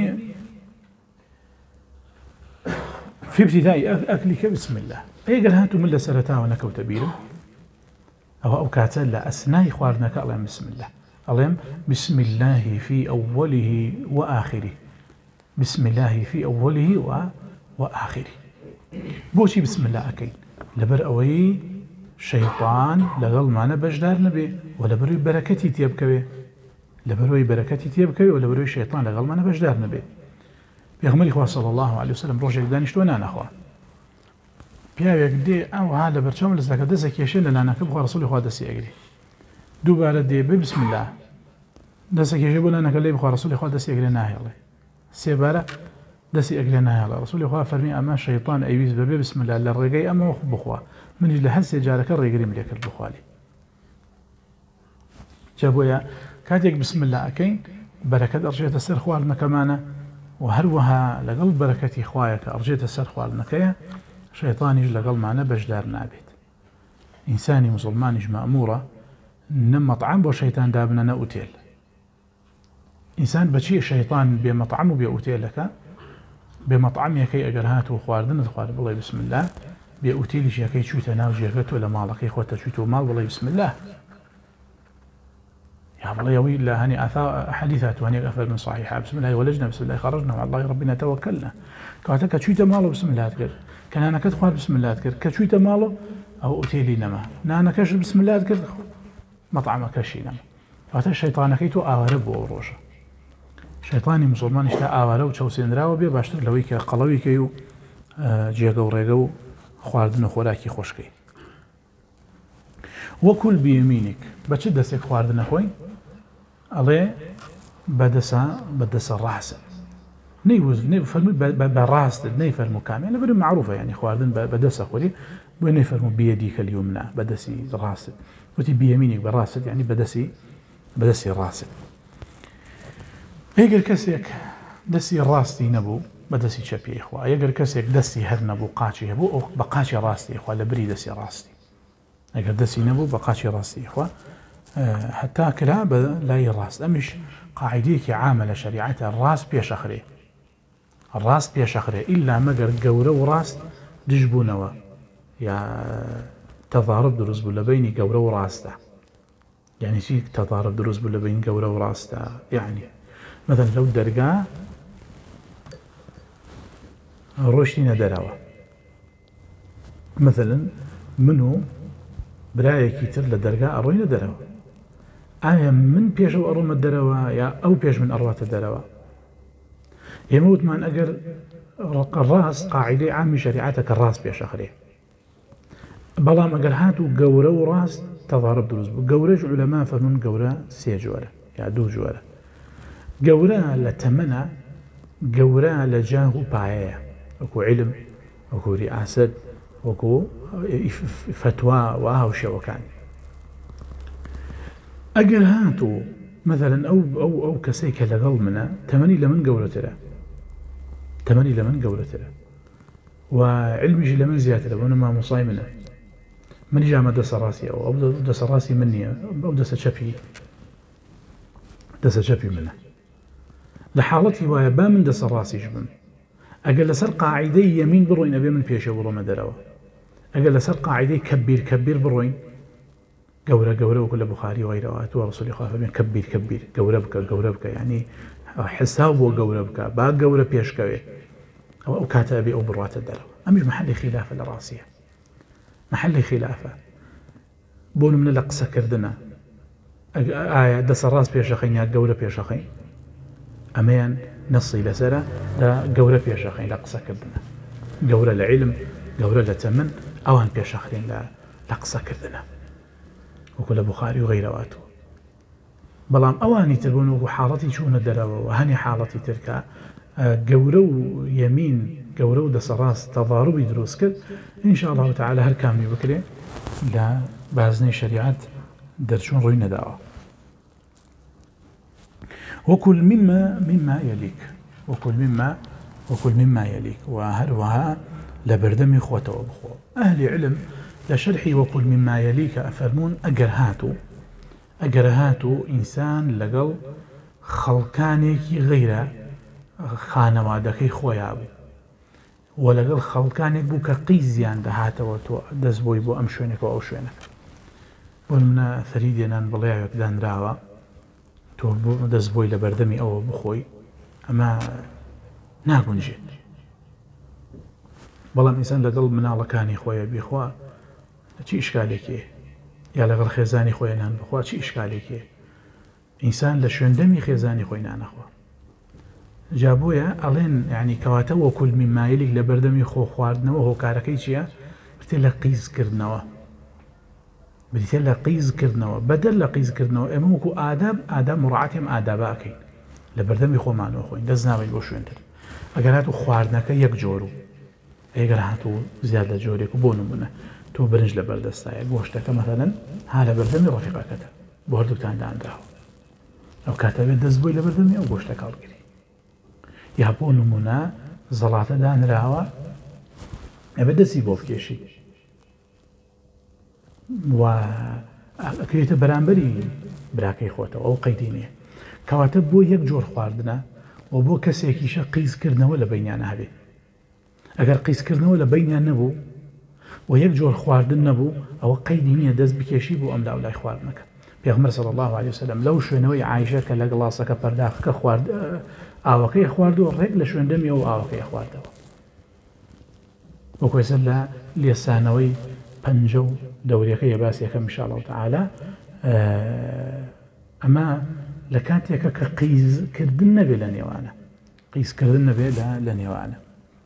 في ابتداء أكلك بسم الله أي قال هاتوا من لسرتها ونكوت بيره أو كاتل لا أثناء خوارنك اللهم بسم الله اللهم بسم الله في أوله وآخره بسم الله في أوله وآخره بوشي بسم الله أكيد لبر أوي شيطان لغل معنا بجدار نبي ولا بروي بركتي تيبكوي لبروي بركتي تيبكوي ولا بروي شيطان لغل معنا بجدار نبي بيغمر إخوة صلى الله عليه وسلم روجك دانشت ونانا أخوة بياويك دي أو هذا برشام لزاك دزك يشين لنا كبخوا رسول إخوة دسي أجري دوباره دي بسم الله دسك يجيبوا لنا كلي بخوا رسول إخوة دسي أجري ناهي الله سيبارة دسي أجري ناهي الله رسول إخوة فرمي أما شيطان أيبيز ببي بسم الله للرقاي أما وخ بخوا من يجي لحس يجارك الرقاي مليك البخوالي جابوا يا كاتيك بسم الله أكين بركة أرجيت السر خوالنا كمانا وهروها لقل بركتي خوايك أرجيت السر خوالنا كيا شيطان يجي لقل معنا بجدار نابت إنساني مسلمان يجي مأمورة نم مطعم وشيطان دابنا نأوتيل إنسان بشي شيطان بمطعم وبيأوتيل لك بمطعم يكي أجرهات وخواردن تخوارد والله بسم الله بيأوتيل يكي شوتا ناوجيكت ولا مالك إخوة شوتو مال والله بسم الله يا الله يوي الله هني أثار حديثات وهني أفضل من صحيحة بسم الله ولجنا بسم الله خرجنا مع الله ربنا توكلنا كاتك شوتا مال بسم الله تقول کە نانەکەت خوارد بسم الله کرد کە چوویتە ماڵەوە ئەو ئوتێلی نەما نانەکەش بسم الله کرد مەطعمەکەشی نەما واتە شەیطانەکەی تۆ ئاوارە بۆ ئەو ڕۆژە شەیطانی مسلمانیش تا ئاوارە و چەوسێنراوە بێ باشتر لەوەی کە قەڵەویکەی و جێگە و ڕێگە و خواردن و خۆراکی خۆشکەی وەکول بیەمینیک بە چ دەستێک خواردن نەخۆی ئەڵێ بەدەسە ڕاست فەرمووی بە ڕاستت نەیفەرموو کامێ لەبەر معروفە یعنی خواردن بەدەسە خۆری بۆ نەیفەرموو بێدیکە اليمنى بەدەسی ڕاست وتی بیەمینیک بە ڕاست یعنی بەدەسی ڕاست ئەگەر کەسێک دەستی ڕاستی نەبوو بەدەستی چەپی خوا ئەگەر کەسێک دەستی هەر نەبوو قاچی هەبوو ئەو بە قاچی ڕاستی خوا لە بری دەستی ڕاستی ئەگەر دەستی نەبوو بە قاچی ڕاستی خوا حتا کرا بە لای ڕاست ئەمیش قاعدەیەکی عامە لە شەریعەتە ڕاست پێشەخرێ ڕاست پێشەخرێ ئیلا مەگەر گەورە و ڕاست دژ بوونەوە یا تەضارب دروست بوو لە بینی گەورە و ڕاستە یعنی چی تەضارب دروست بوو لە بین گەورە و ڕاستە یعنی مثلا لەو دەرگا ڕۆشتینە دەرەوە مثلا من و برایەکی تر لە دەرگا ئەڕۆینە دەرەوە ئایا من پێشەوە ئەڕۆمە دەرەوە یا ئەو پێش من ئەڕاتە دەرەوە ئێمە وتمان ئەگەر ڕاست قاعدەی عامی شەریعەتە کە ڕاست پێشەخرێ بەڵام ئەگەر هات و گەورە و ڕاست تەضارب دروست بوو گەورەش عولەما فەرموون گەورە سێ جۆرە یا دوو جۆرە گەورە لە تەمەنە گەورە لە جاه و پایەیە وەکو عیلم وەکو ریاست وەکو فتوا و هاوشێوەکان ئەگەر هاتو مثلا ئەو کەسەی کە لەگەڵ منە تەمەنی لە من گەورەترە و علمیشی لە من زیاترە بۆ مامۆسای منە منی جامە دەسە ڕاستی ئەو دەسە ڕاستی من نییە ئەو دەسە چەپی منە لە حاڵەتی وایە با من دەسە ڕاستیش بم ئەگەر لەسەر قاعدەی یەمین بڕۆین ئەبێ من پێشە بڕۆمە دەرەوە ئەگەر لەسەر قاعدەی کەبیر بڕۆین گەورە وەکو لە بوخاری وایرەوە تو ڕسولی خوا فەرمێن کەبیر گەورە بکە یعنی حساب بۆ گەورە بکە با گەورە پێشکەوێ ئەو کاتە ئەبێ ئەو بڕاتە دەرەوە ئەمیش مەحەلی خیلافە لە ڕاستیە مەحەلی خیلافە بۆ نمونە لە قسەکردنە ئایا دەسە ڕاست پێشەخەین یا گەورە پێشەخەین ئەمەیان نەسی لەسەرە لە گەورە پێشەخەین لە قسەکردنە گەورە لە عیلم گەورە لە تەمەن ئەوان پێشەخرین لە قسەکردنە وەکو لە بوخاری و غەیرەواتوە بەڵام ئەوانی تر بوون وەکو حاڵەتی چوونە دەرەوە و هەنی حاڵەتی ترکە گەورە و یەمین گەورە و دەسە ڕاست تەضاربی دروست کرد ئینشاء الله تعالی هەر کامی بکرێ لە بازنەی شەریعەت دەرچوون ڕووی نەداوە وكل مما يليك وهروها لبردمي خوته وبخو أهل علم لشرحي وكل مما يليك أفرمون أجرهاتو إنسان لقل خلقانك غير خانوادكي خويابو ولقل خلقانك بوك قيزيان دهاتو دزبوي بو أمشونك وأوشونك بولمنا ثريدنا بڵێیەک دانراوە تۆ دەست بۆی لە بەردەمی ئەوە بخۆی ئەمە ناگونجێت بەڵام ئینسان لەگەڵ مناڵەکانی خۆیە بیخوا چی ئیشکالێکێ یا لەگەڵ خێزانی خۆی نان بخوا چی ئیشکالێکێ ئینسان لە شوێندەمی خێزانی خۆی نانەخوا جا بۆیە ئەڵێن یعنی کەواتە وەکول مما یلیک لە بەردەمی خۆ خواردنەوە هۆکارەکەی چییە بتێ لە قیزکردنەوە بریتە لە قیزکردنەوە بەدەل لە قیزکردنەوە ئێمە وەکو ئاداب مڕعاتێم ئاداباکەین لە بەردەمی خۆمانەوە خۆین دەست ناوەین بۆ شوێنتر ئەگەر هاتو خواردنەکە یەک جۆر و ئەگەر هاتو زیاد لە جۆرێک و بۆ نمونە تۆ برنج لە بەردەستایە گۆشتەکە مەثەلەن ها لە بەردەمی ڕەفیقەکەتە بۆ هەردووکتان دانراوە ئەو کاتە بێت دەست بۆی لە بەردەمی ئەو گۆشتە کاڵگیری یا بۆ نمونە زەڵاتە دانراوە ئەبێ دەستی بۆ بکێشی و ئەکرێتە بەرامبەری براکەی خۆتەوە ئەو قەیدی نییە کەواتە بۆ یەک جۆر خواردنە و بۆ کەسێکیشە قیزکردنەوە لە بینیانە هەبێت ئەگەر قیزکردنەوە لە بینیان نەبوو و یەک جۆر خواردن نەبوو ئەوە قەیدی نییە دەست بکێشی بۆ ئەم لاولای خواردنەکە پێغەمبەر صلی الله علیه وسلم لەو شوێنەوەی عایشە کە لە گڵاسەکە پەرداخەکە ئاوەکەی خواردەوە ڕێک لە شوێندەمی ئەو ئاوەکەی خواردەوە وەکوێسە لە لێسانەوەی پەنجە و دەورەکەی باسیەکەم إن شاء الله تعالى ئەمە لە کاتێکە کە قیزکردن نەبێ لە نێوانە قیزکردن نەبێ لە نێوانە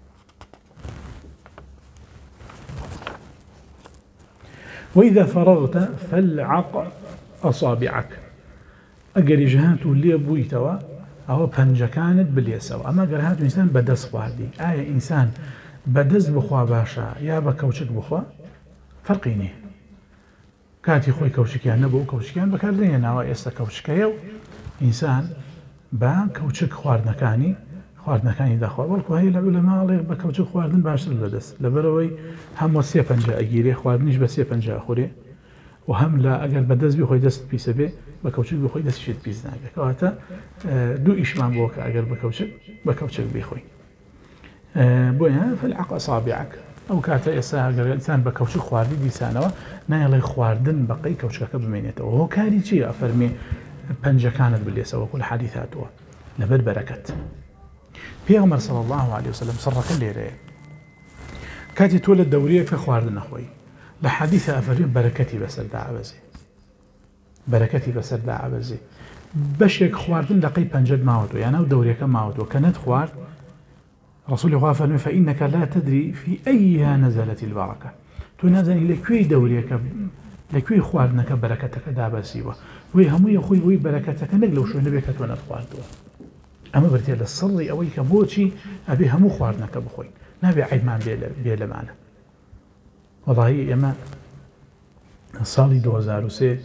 وإذا فرغت فالعق أصابعك ئەگەری ژهات و لێ بوویتەوە ئەوە پەنجەکانت بلێسەوە ئەمە گەر هاتوو ئینسان بەدەست خواردی ئایا ئینسان بەدەست بخوا باشە یا بە کەوچک بخوا فەرقی نییە کاتی خۆی کەوچکیان نەبوو کەوچکیان بەکاردێناوە ئێستا کەوچکەیە و ئینسان بە کەوچک خواردنەکانی داخوا بەڵکو هەیە لە ماڵێ بە کەوچک خواردن باشتر لەدەست لەبەرەوەی هەموو سێ پەنجە ئەگیرێ خواردنیش بە سێ پەنجە ئەخورێ و هەم لە ئەگەر بەدەست بی خۆی دەست پیسە بێ بە کەوچک بی خۆی دەستیشت پیس ناکە کەواتە دوو ئیشمان بۆ کە ئەگەر بە کەوچک بیخۆی بۆیە فالعق أصابعك ئەو کاتە ئێستا ئەگەر ئینسان بە کەوچک خواردی دیسانەوە نایڵێ خواردن بەقەی کەوچکەکە بمێنێتەوە هۆ کاری چییە ئەفەرمێ پەنجەکانت بلێسەوە وەکو لە حەدیث هاتووە لەبەر بەرەکەت پێغەمبەر صلی الله عليه وسلم سڕەکە لێرەیە کاتی تۆ لە دەورەیەکە خواردن نەخۆی لە حەدیثە ئەفەرمێ بەرەکەتی بەسەردا ئەبەزێ بەرەکەتی بەسەردا ئەبەزێ بەشێک خواردن لەقەی پەنجەت ماوەتەوە یان ئەو دەورەکە ماوەتەوە کە نەت خوارد رسول الله فرمى فإنك لا تدري في أيها نزلت البركة تنازل لكوي دوريك لكوي خواردنك بركتك دابسيوة وي همو يخوي وي بركتك نقلو شو نبيك تونا خواردوا أما برتي للصري أويك بوشي أبي همو خواردنك بخوي نبي عيد مان بيلا معنا والله أما صالي 2003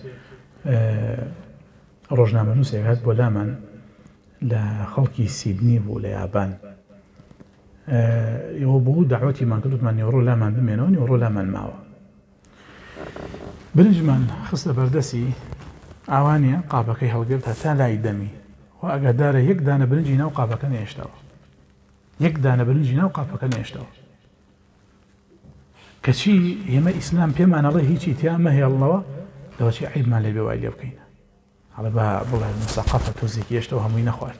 روجنامە نووسێک هات بۆ لامان لە خەڵکی سیدنی بوو لە یابان ئێوە بوو داوەتیمان کردوتمان نیوەڕۆ لامان بمێنەوە نیوەڕۆ لامان ماوە برنجمان خستە بەردەسی ئاوانیە قاپەکەی هەڵگرت هەتا لای دەمی خۆ ئەگەردارە یەک دانە برنجی ناو قاپەکە نێشتەوە یەک دانە برنجی ناو قاپەکە نێشتەوە کەچی ئێمە ئیسلام پێمانەڵێ هیچی تیا مەهێڵنەوە دەوەچی عیبمان لێ بێ وای لێ بکەینە هەڵە بە بڵێن مسەقەفە تۆزێکی هێشتەوە هەمووی نەخوارد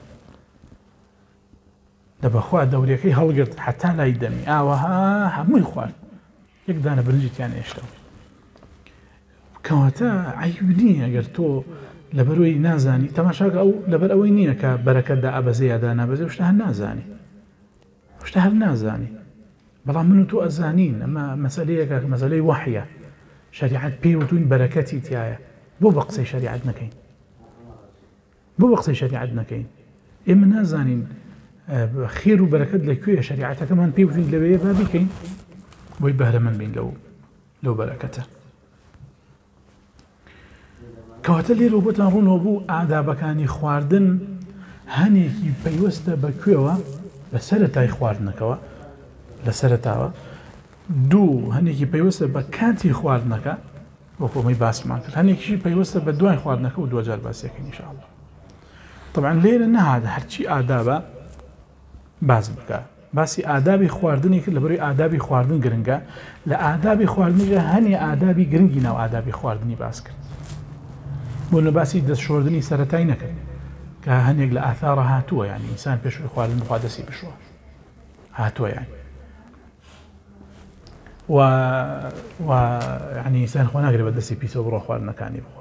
دەبەخوا دەورەکەی هەڵگرت هەتا لای دەمی ئاوەها هەمووی خوارد یەک دانە برنجیان هێشتەوە کەواتە عیب نییە ئەگەر تۆ لەبەرەوەی نازانی تەماشاکە ئەو لەبەر ئەوەی نییە کە بەرەکەتدا ئەبەزێ یادا نابەزێ شتە هەر نازانی شتە هەر نازانی بەڵام من و تۆ ئەزانین ئەمە مەسەلەیەکە مەسەلەی وحیە شریعەت پێی وتوین بەرەکەتی تایە بۆ بە قسەی شریعەت نەکەین بۆ بە قسەی شریعەت نەکەین ئێمە نازانین خێر و بەرەکەت لەکوێیە شریعەتەکەمان پێی وتوین لەوەیە با بیکەین بۆی بەهرەمەند بین لەو بەرەکەتە کەواتە لێرە بۆتان ڕوونەوە بوو ئادابەکانی خواردن هەنێکی پەیوەستە بەکوێوە لە سەرەتای خواردنەکەوە لە سەرەتاوە دوو هەنێکی پەیوەستە بە کاتی خواردنەکە بۆ کۆمەی باسمان کرد هەنێکیشی پەیوەستە بە دوای خواردنەکە و دوجار باسیەکەین ئینشاءالله طبعا لێرە نەهاتە هەرچی ئادابە باس بکە باسی ئادابی خواردنی کرد لەبەرەوەی ئادابی خواردن گرنگە لە ئادابی خواردنیدا هەنێ ئادابی گرنگی ناو ئادابی خواردنی باس کرد بۆ نەباسی دەستشۆردنی سەرەتایی نەکرد کە هەنێک لە ئاثارە هاتووە یعنی ئینسان پێشوەی خواردن بخوا دەستی بشوە هاتووە یعنی و یعنی ئینسان خۆ ناگرێت بە دەستی پیسەوە بڕۆ خواردنەکانی بخوا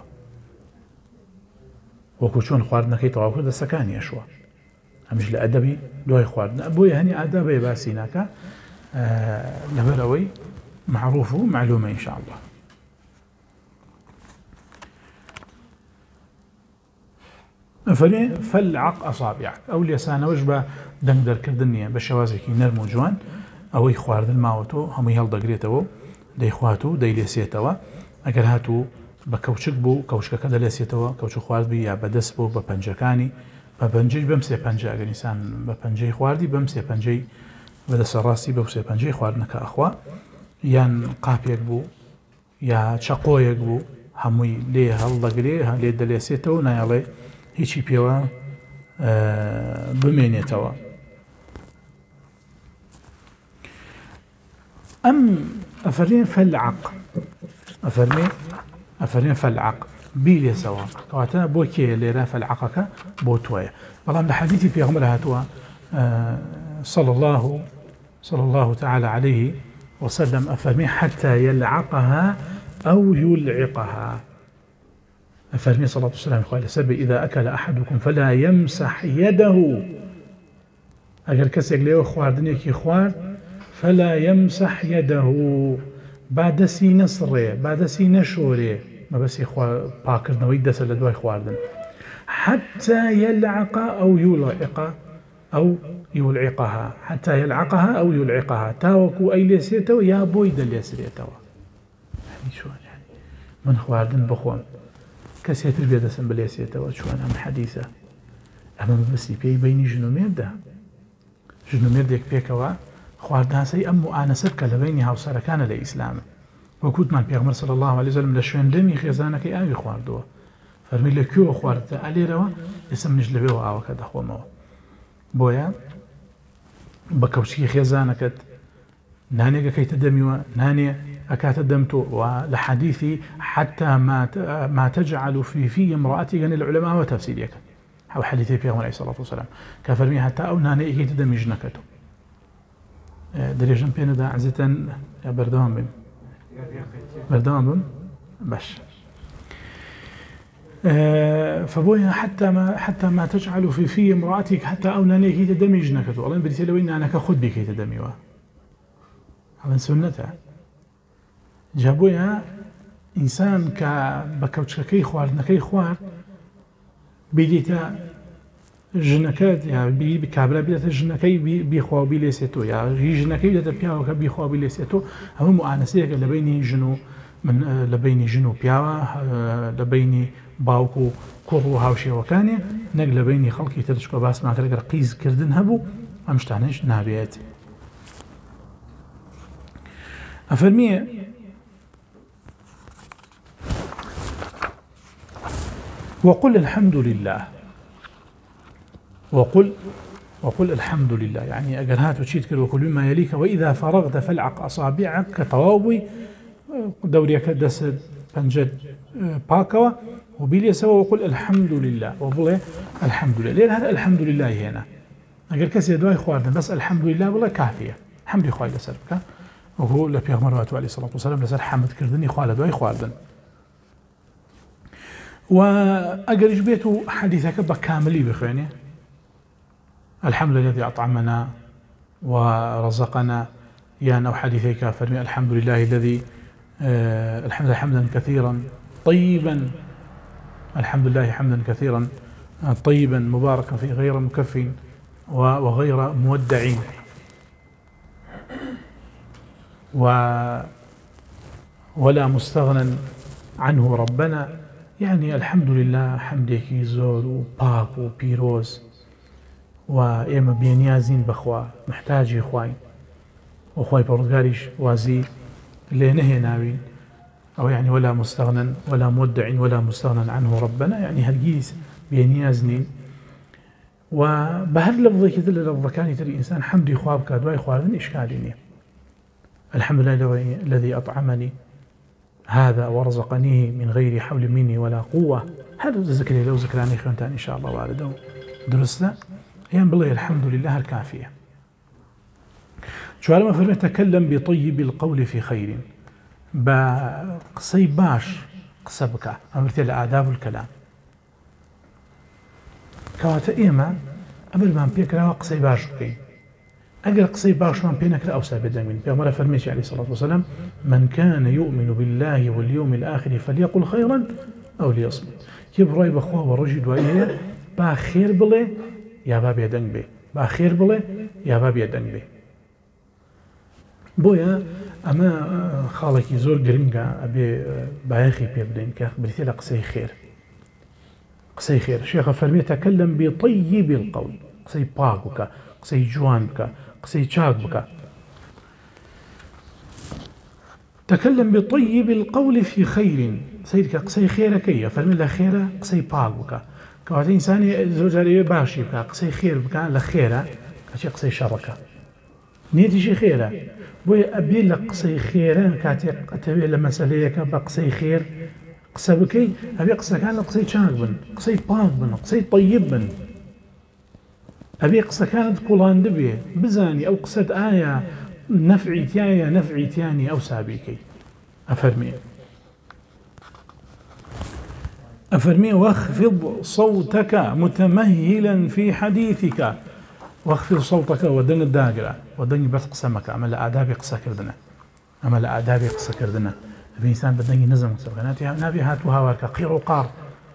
وەکو چۆن خواردنەکەی تەواو کرد دەستەکانی ئەشوە هەمیش لە ئەدەبی دوای خواردن بۆیە هەنی ئادابێ باسی ناکە لەبەر ئەوەی معروف و معلومە ئینشاءالله ئەفەرمێ فەلعق ئەصابعک ئەو لێسانەوەش بە دەنگ دەرکردن نییە بە شێوازێکی نەرم و جوان ئەوەی خواردن ماوەتۆ هەمووی هەڵدەگرێتەوە و دەیخوات و دەیلێسێتەوە ئەگەر هاتوو بە کەوچک بوو کەوچکەکە دەلێسێتەوە کەوچ خواردبی یا بەدەست بوو بە پەنجەکانی بە پەنجەی بەم سێ پەنجە ئەگەر ئینسان بە پەنجەی خواردی بەم سێ پەنجەی بەدەستە ڕاستی بەو سێ پەنجەی خواردنەکە ئەخوا یان قاپێک بوو یا چەقۆیەک بوو هەمووی لێ هەڵدەگرێ لێ دەلێسێتەوە نایڵێ هیچی پێوە بمێنێتەوە ئەم ئەفەرمێ فەلعق ئەفەرمێ فەلعق بیلێسەوە کەواتە بۆ کێ لێرە فەلعقەکە بۆ تۆیە بەڵام لە حەدیثی پێغەمبەر هاتووە صلى الله تعالى عليه وسلم أفرمي حتى يلعقها أو يلعقها. أفرمي صلى الله عليه وسلم قال سبب إذا أكل أحدكم فلا يمسح يده، أجر كسر ليه خواردني كي خوار فلا يمسح يده بعد سين صري بعد سين شوري ما بس يخوار باكر نويد دس لدواي خواردن حتى يلعق أو يلعق أو يلعقها، حتى يلعقها أو يلعقها تاوكو أي ليسيتو يا بويد ليسيتو. يعني شو يعني من خواردن بخوان كسيت البيضة سنبليسيتو شو أنا حديثة أما بس بيني جنومير جنومير ديك بيكوا خواردن سي أم مؤانسة لبيني هاوسارة كان لإسلام وكوت مع البيغمبر صلى الله عليه وسلم لشوين دمي خيزانك آوي خواردوه فرمي لكيو خواردتا علي روا اسم نجلبه وآوه كده خوامو بويا بكوشي خيزانكت ناني كي تدميوا ناني أكات دمتو ولحديثي حتى ما تجعل في امرأتي يعني العلماء وتفسيريك أو حديثي فيهم عليه الصلاة والسلام كفرمي حتى أو ناني كي تدمي جنكتو دريجن بين دا عزة بردوان بم بردوان بم باش فبويا حتى ما تجعل في امرأتك حتى أو ناني كي تدمي جنكتو والله بدي لو إن أنا كخد بي كي تدميوا هذا سنته جابويا إنسان كبكوتشكي خواردنكي خوار بديتا جنكات يعني بكابلا بديتا جنكي بيخوا بيليسيتو يعني جنكي بديتا بياو كبيخوا بيليسيتو هم مؤانسية لبيني جنو من لبيني جنو بياوا لبيني باوكو كورو هاوشي وكاني نق لبيني خلقي تدشكو باس ما كرقر قيز كردن هبو امشتعنيش نابيات أفرمي وقل الحمد لله وقل الحمد لله يعني أجرهات وشيت كل وكل مما يليك وإذا فرغت فالعق أصابعك كطواوي دوري كدس بنجد باكوا وبيلي سوا وقل الحمد لله وقل الحمد لله ليه هذا الحمد لله هنا أجر كسي دواي خواردن بس الحمد لله والله كافية الحمد لله خواردن سربك وهو لبيغمبر عليه الصلاة والسلام لسر حمد كردني خوالد واي خواردن وأجر جبيتو حديثك بكاملي بخواني الحمد لله الذي أطعمنا ورزقنا يعني أو حديثك فرمي الحمد لله الذي الحمد لله حمدا كثيرا طيبا الحمد لله حمدا كثيرا طيبا مباركا فيه غير مكف وغير مودعين ولا مستغنى عنه ربنا يعني الحمد لله حمدك زور وباك وبيروز وإما بينيازين بخوا محتاجي خواي وخواي بردقاريش وازي اللي نهي ناوين أو يعني ولا مستغنى ولا مودع ولا مستغنى عنه ربنا يعني هالجيس بينيازنين وبهر لفظي كذا لفظ كان تري إنسان حمدي خوابك دواي خوارن إشكاليني الحمد لله الذي أطعمني هذا ورزقنيه من غير حول مني ولا قوة هذا ذكر لو ذكراني خيانتان إن شاء الله واردو درسنا يعني بالله الحمد لله الكافية شو على ما فرمي تكلم بطيب القول في خير بقصي باش قصبك أمرت آداب الكلام كواتا إيما قبل ما نبيك روا قصي باش بكي أجر قصي باش ما بينك لأوسع بدمين بيغمر فرميشي عليه الصلاة والسلام من كان يؤمن بالله واليوم الآخر فليقل خيرا أو ليصمت يبروي بخواه ورجل وإيه با خير بلي يا باب يدنگ بي با خير بلي يا باب يدنگ بي بويا أما خالكي زور قرنقا أبي بايخي بيبدين كبريتي لقصي خير قصي خير شيخ فرمي تكلم بطيب القول قصي باقوكا قصي جوان بك قصي شاق بك تكلم بطيب القول في خير سيدك قصي خيرك يا فرمي لا خيره قصي باقوكا كواتي إنساني زوجاري باشي بك قصي خير بك لا خيره كشي قصي شركه نيتي شي خيره بوي أبي لك قصي خيره كاتي تبي لمسألة بقصي خير قصبكي أبي قصة كان قصي شاق بن قصي باق بن قصي طيب بن أبي قصة كانت كولان دبي بزاني أو قصة آية نفعي تياني نفعي تياني أو سابيكي أفرمي واخفض صوتك متمهلا في حديثك واخفض صوتك ودن الداقرة ودن بس قسمك أمل آداب قسا كردنا الإنسان بدن نزم قسمك نبي هاتو هاورك قير وقار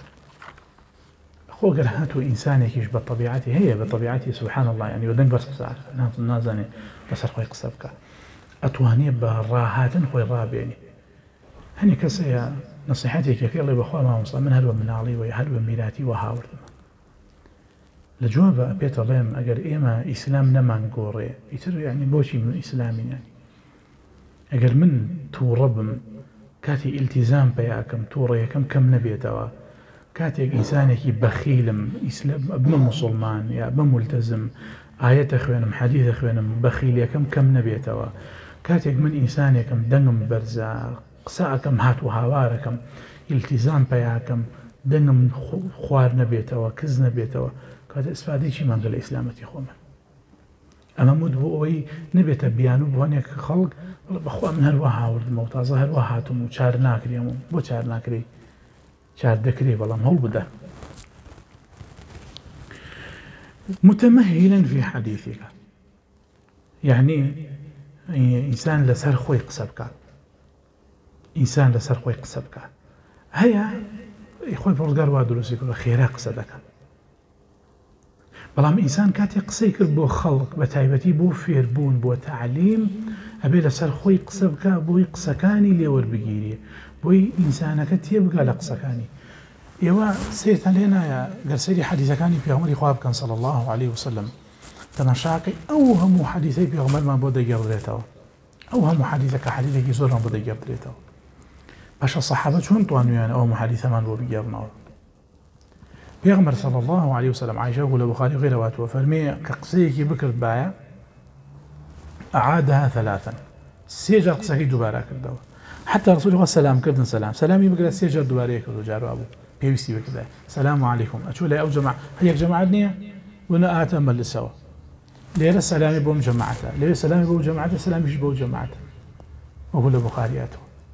خو قال هاتو إنسانك يش بطبيعته هي بطبيعته سبحان الله يعني ودن بس قسا نازني بس خوي قسمك أتواني براهاتن خوي رابعني هني كسي نصيحتي كيف يلا بخوا ما وصل من هلو من علي وهلو ميلاتي وهاورد لجواب بيت الله أجر إما إسلام نمان قوري يتر يعني بوشي من الإسلام يعني أجر من توربم كاتي التزام بياكم توري كم نبيتوا كاتي إنسانك بخيلم إسلام ابن مسلمان يا ابن ملتزم آيات أخوانم حديث أخوانم بخيل يا كم نبيتوا كاتي من إنسانكم دنم برزا قساءكم هات وهاواركم التزام بياكم دنم خوار نبيتوا كز نبيتوا كذا استفادة شيء من الإسلامتي خوما أما مدبوي نبيت بيانو بهونيك خلق بخوا من هالواها ورد موتا ظهر واهاتم وشار ناكري بو شار ناكري شار دكري والله هو بده متمهلا في حديثك يعني إنسان لسر خوي قسبك هيا خوي بردقار وادروسي كله خيرا قصدك بەڵام ئینسان کاتێک قسەی کرد بۆ خەڵق بە تایبەتی بۆ فێربوون بۆ تعلیم ئەبێ لەسەر خۆی قسە بکە بۆی قسەکانی لێوەربگیرێ بۆی ئینسانەکە تێبگا لە قسەکانی ئێوە سێتان لێ نایە گەر سەیری حەدیثەکانی پێغەمبەری خوا بکەن صلی الله عليه وسلم تەماشاکەی ئەو هەموو حەدیثەی پێغەمبەرمان بۆ دەگەڕدرێتەوە ئەو هەموو حەدیثەکە حەدیثێکی زۆرمان بۆ دەگەڕدرێتەوە پاشە سەحابە چۆن توانویان ئەو هەموو حەدیثەمان بۆ بگەڕنەوە پیغمبر صلی الله علیه وسلم عائشة ولا بخاري غيره واتو فرمي كقصيكي بكرت بايا أعادها ثلاثا سيجر قصيكي دوباره كردوا حتى رسول الله سلام كردن سلامي بقرا سيجر دوباره كردو جارو أبو بيبسي بكذا السلام عليكم أشو لا أو جماعة هيك جماعة دنيا وانا آتم اللي سوا ليه السلام بوم جماعته ليه السلام بوم جماعته السلام مش بوم جماعته وهو البخارياته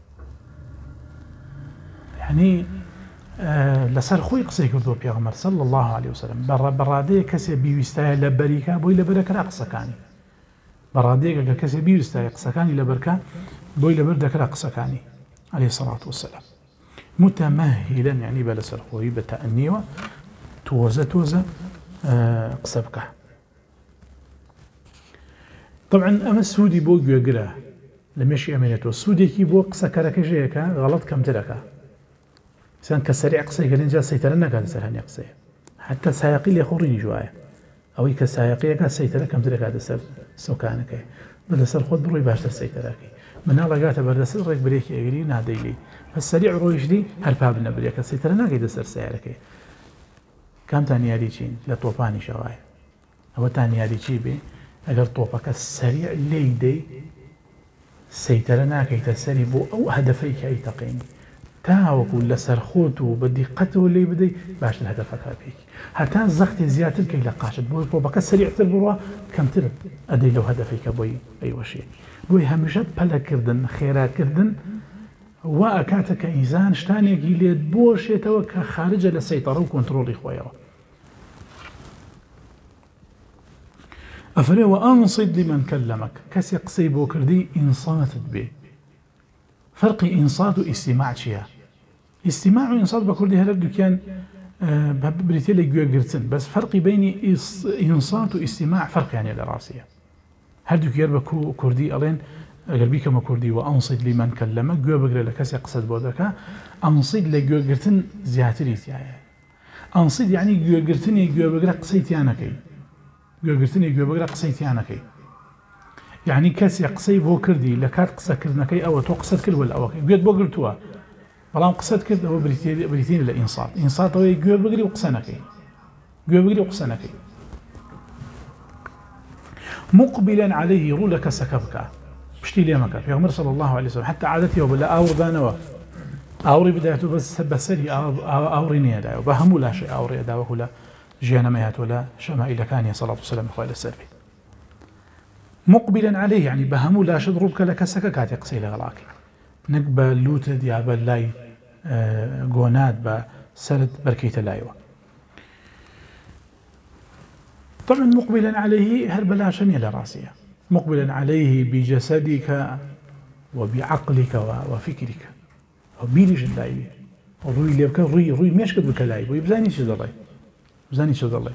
يعني لسر خوي قصي كردو بيغمر صلى الله عليه وسلم برادي كسي بيوستاي لبريكا بوي لبرك قصكاني برادي كسي بيوستاي قصكاني لبركا بوي لبردك قصكاني عليه الصلاة والسلام متمهلا يعني بلسر خوي بتأنيوه توزة قصبك طبعا أما السودي بو جوجرا لم يشي أمينته السودي كي بو قصكرك جيكا غلط كم تركا سان كسريع قصي قال إنجاز سيترنا كذا سرهني قصي حتى سايقي اللي خوريني جوايا أو كسايقي كذا سيترنا كم ترى كذا سر سكانك بدل سر خود بروي باش سيتراكي من الله قاته بدل سر ريك بريك يجري نادي لي فالسريع رويش دي هالباب النبرية كسيترنا كذا سر سيرك كم تاني هذي شيء لا طوفاني شوايا أو تاني هذي شيء بي أجر طوفك السريع اللي دي سيترنا كذا سريبو أو هدفيك أي تقين تاوكو لسر خوتو بدقته اللي بدي باش الهدف هذيك حتى الزخت زيادة كي لقاشت بوي بقى سريع تربوا كم تر أدي لو هدفك بوي أي شيء بوي همشة بلا كردن خيرات كردن وأكاتك إنسان شتاني يجي بوش يتوكل خارج السيطرة وكنترول إخويا أفري وأنصت لمن كلمك كسي قصيبو كردي إنصاتت به فرق إنصات واستماع شيا استماع وإنصات بكردي هذا كان بريتيلي جوجرتن بس فرق بين إنصات واستماع فرق يعني الراسية هذا كير بكردي ألين قلبي كما كردي وأنصت لمن كلمك جو بقرا لك كسي قصد بودك أنصت لجوجرتن زياتريت يعني أنصت يعني جوجرتني جو بقرا قصيتيانكي جوجرتني جو بقرا قصيتيانكي يعني كاسي قصي بو كردي لكات قصة كردنكي أو توقصت كل ولا أوكي بيد بقرتوا بلام قصت كرد هو بريتين الإنصات إنصات هو يجوا بقري وقصنكي جوا بقري وقصنكي مقبلا عليه يقول سكبك بشتي لي مكر في عمر صلى الله عليه وسلم حتى عادتي وبلا أور ذانوا أوري بدايته بس بسري أوريني هذا وبهم لا شيء أوري هذا ولا جينا ميات ولا شمائل كان صلى الله عليه وسلم خوال السلبي مقبلا عليه يعني بهمو لا شدروبك لكسك كاتي قسي لغلاك نقبل لوتد يا بلاي قونات بسرد بركيت اللايوه. طبعا مقبلا عليه هربلا شني لراسية مقبلا عليه بجسدك وبعقلك وفكرك وبيليش اللايوه روي ليبك روي ميشكد بك اللايوه يبزاني شد الله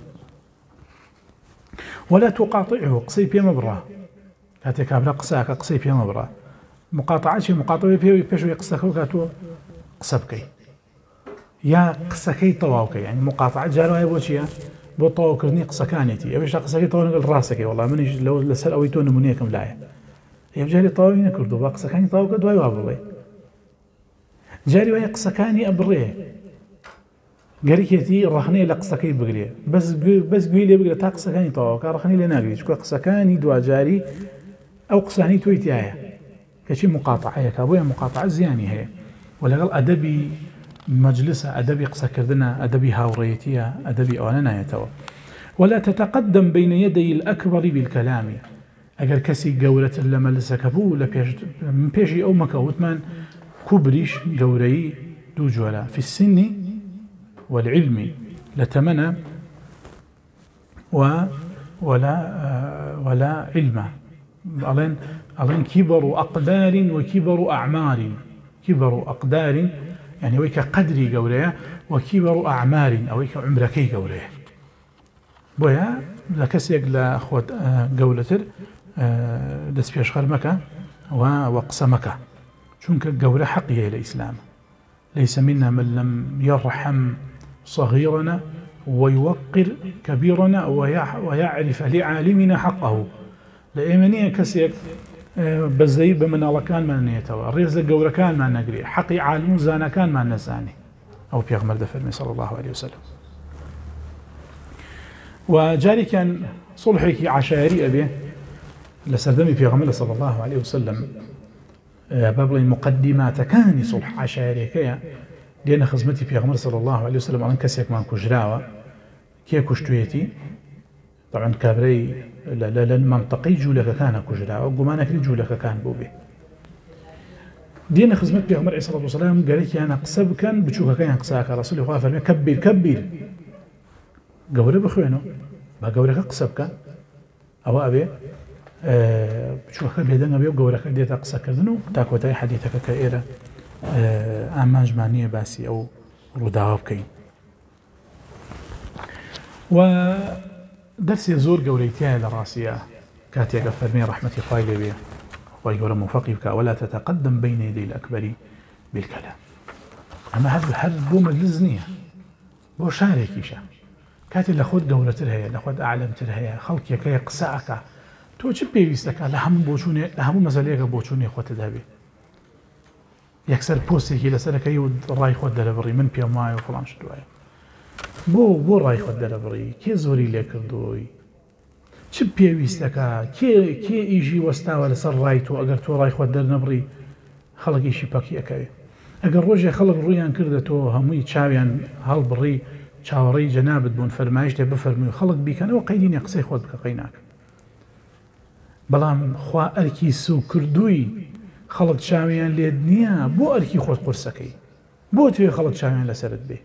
ولا تقاطعه قصي بيما برا كاتي كابلا قساك قصي بيما برا مقاطعة بيشو يقصك وكاتو قصبكي يا قسكي طواوكي يعني مقاطعة جارو هاي بوشيا بو طواو كرني قسكانيتي ابيش قسكي طواو نقل راسكي والله مني لو لسال اويتون منيكم لايه يبجاري طواوين كردو با قسكاني طواو كدواي وابلي جاري وهي قسكاني ابريه قريكيتي رخني لقسكي بقريه بس قويلي بقريه تا قسكاني طواو كرخني لناقري شكو قسكاني دوا جاري او قساني تويتيايا كشي مقاطعة كابويا مقاطعة زياني هي ولقل أدبي مجلسة أدبي قصة كردنا أدبي هاوريتية أدبي أواننا يتوى ولا تتقدم بين يدي الأكبر بالكلام أقل كسي قولة لما لسكبو من بيجي أو مكوتمان كبريش قوري دوجولا في السن والعلم لتمنى ولا علم ألين كبر أقدار وكبر أعمار كبر أقدار يعني ويك قدري قوريه وكبر أعمار أو ويك عمركي قوريه بويا لكسيق لأخوة قولتر دس بيش خرمك وقسمك شونك قوله حقية الإسلام ليس منا من لم يرحم صغيرنا ويوقر كبيرنا ويعرف لعالمنا حقه لإيمانية كسيك بزي بمن الله كان ما نيتوا الرئيس الجورة كان ما نقري حقي عالم زانا كان ما نزاني أو بيغمر دفرمي صلى الله عليه وسلم وجاري كان صلحك عشائري أبي لسردمي بيغمر صلى الله عليه وسلم باب المقدمات كان صلح عشائري كيا لأن خزمتي بيغمر صلى الله عليه وسلم عن كسيك ما كجراوة كي كشتويتي طبعا كابري لن منطقي جولك كان كجراوة وقمانا كري جولك كان بوبي دين خزمت بيغمر عليه الصلاة والسلام قال لك أنا قصب كان بتشوفك كان قصاك رسول الله فرمي كبير قولي بخوينه بقولك قصبك أو أبي بتشوفك بيدنا بيو قولك ديتا قصك ذنو تاكوتاي حديثك كائرة أمان جمانية باسي أو رداوة بكين ودرس يزور قوليتها لراسية كاتيك فرمي رحمة خايلة بيه ويقول موفقك ولا تتقدم بين يدي الأكبر بالكلام أما هذا بو مجلزنية بو شاركيشة كاتي لخود قولة ترهية لخود أعلم ترهية خلقيا كي قساعك تو چه بيويستك لهم مساليك بوچوني خوات دابي يكسر بوستيكي لسالك يود راي خود دلبري من بياماي وفلان شدواي بو راي خود دلبري كي زوري ليكردوي چه بيويستك كي ايجي وستاوى لسر رايتو اگر تو راي خود دلنبري خلق ايشي باكي اكاوي اگر روجي خلق رويان كردتو هموي چاويان هل بري چاوري جنابت بون فرمايش بفرمي خلق بيكان وقيدين يقسي خود بك قيناك بەڵام خوا ئەرکی سو کردووی خەڵک چاویان لێت نییە بۆ ئەرکی خۆت قورسەکەی بۆ توێ خەڵک چاویان لەسەرت بێ.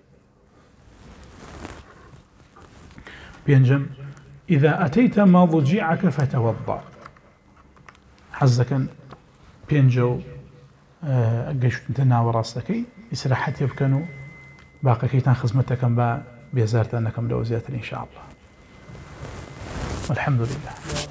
پێنجەم إذا أتيت مضجعك فتوضأ حەز دەکەن پێنجە و گەیشتنتە ناوەڕاستەکەی ئیسراحەتێ بکەن و باقەکەیتان خزمەت دەکەم بە بێزارتان نەکەم لەوە زیاتر ئینشاء الله. والحمد لله.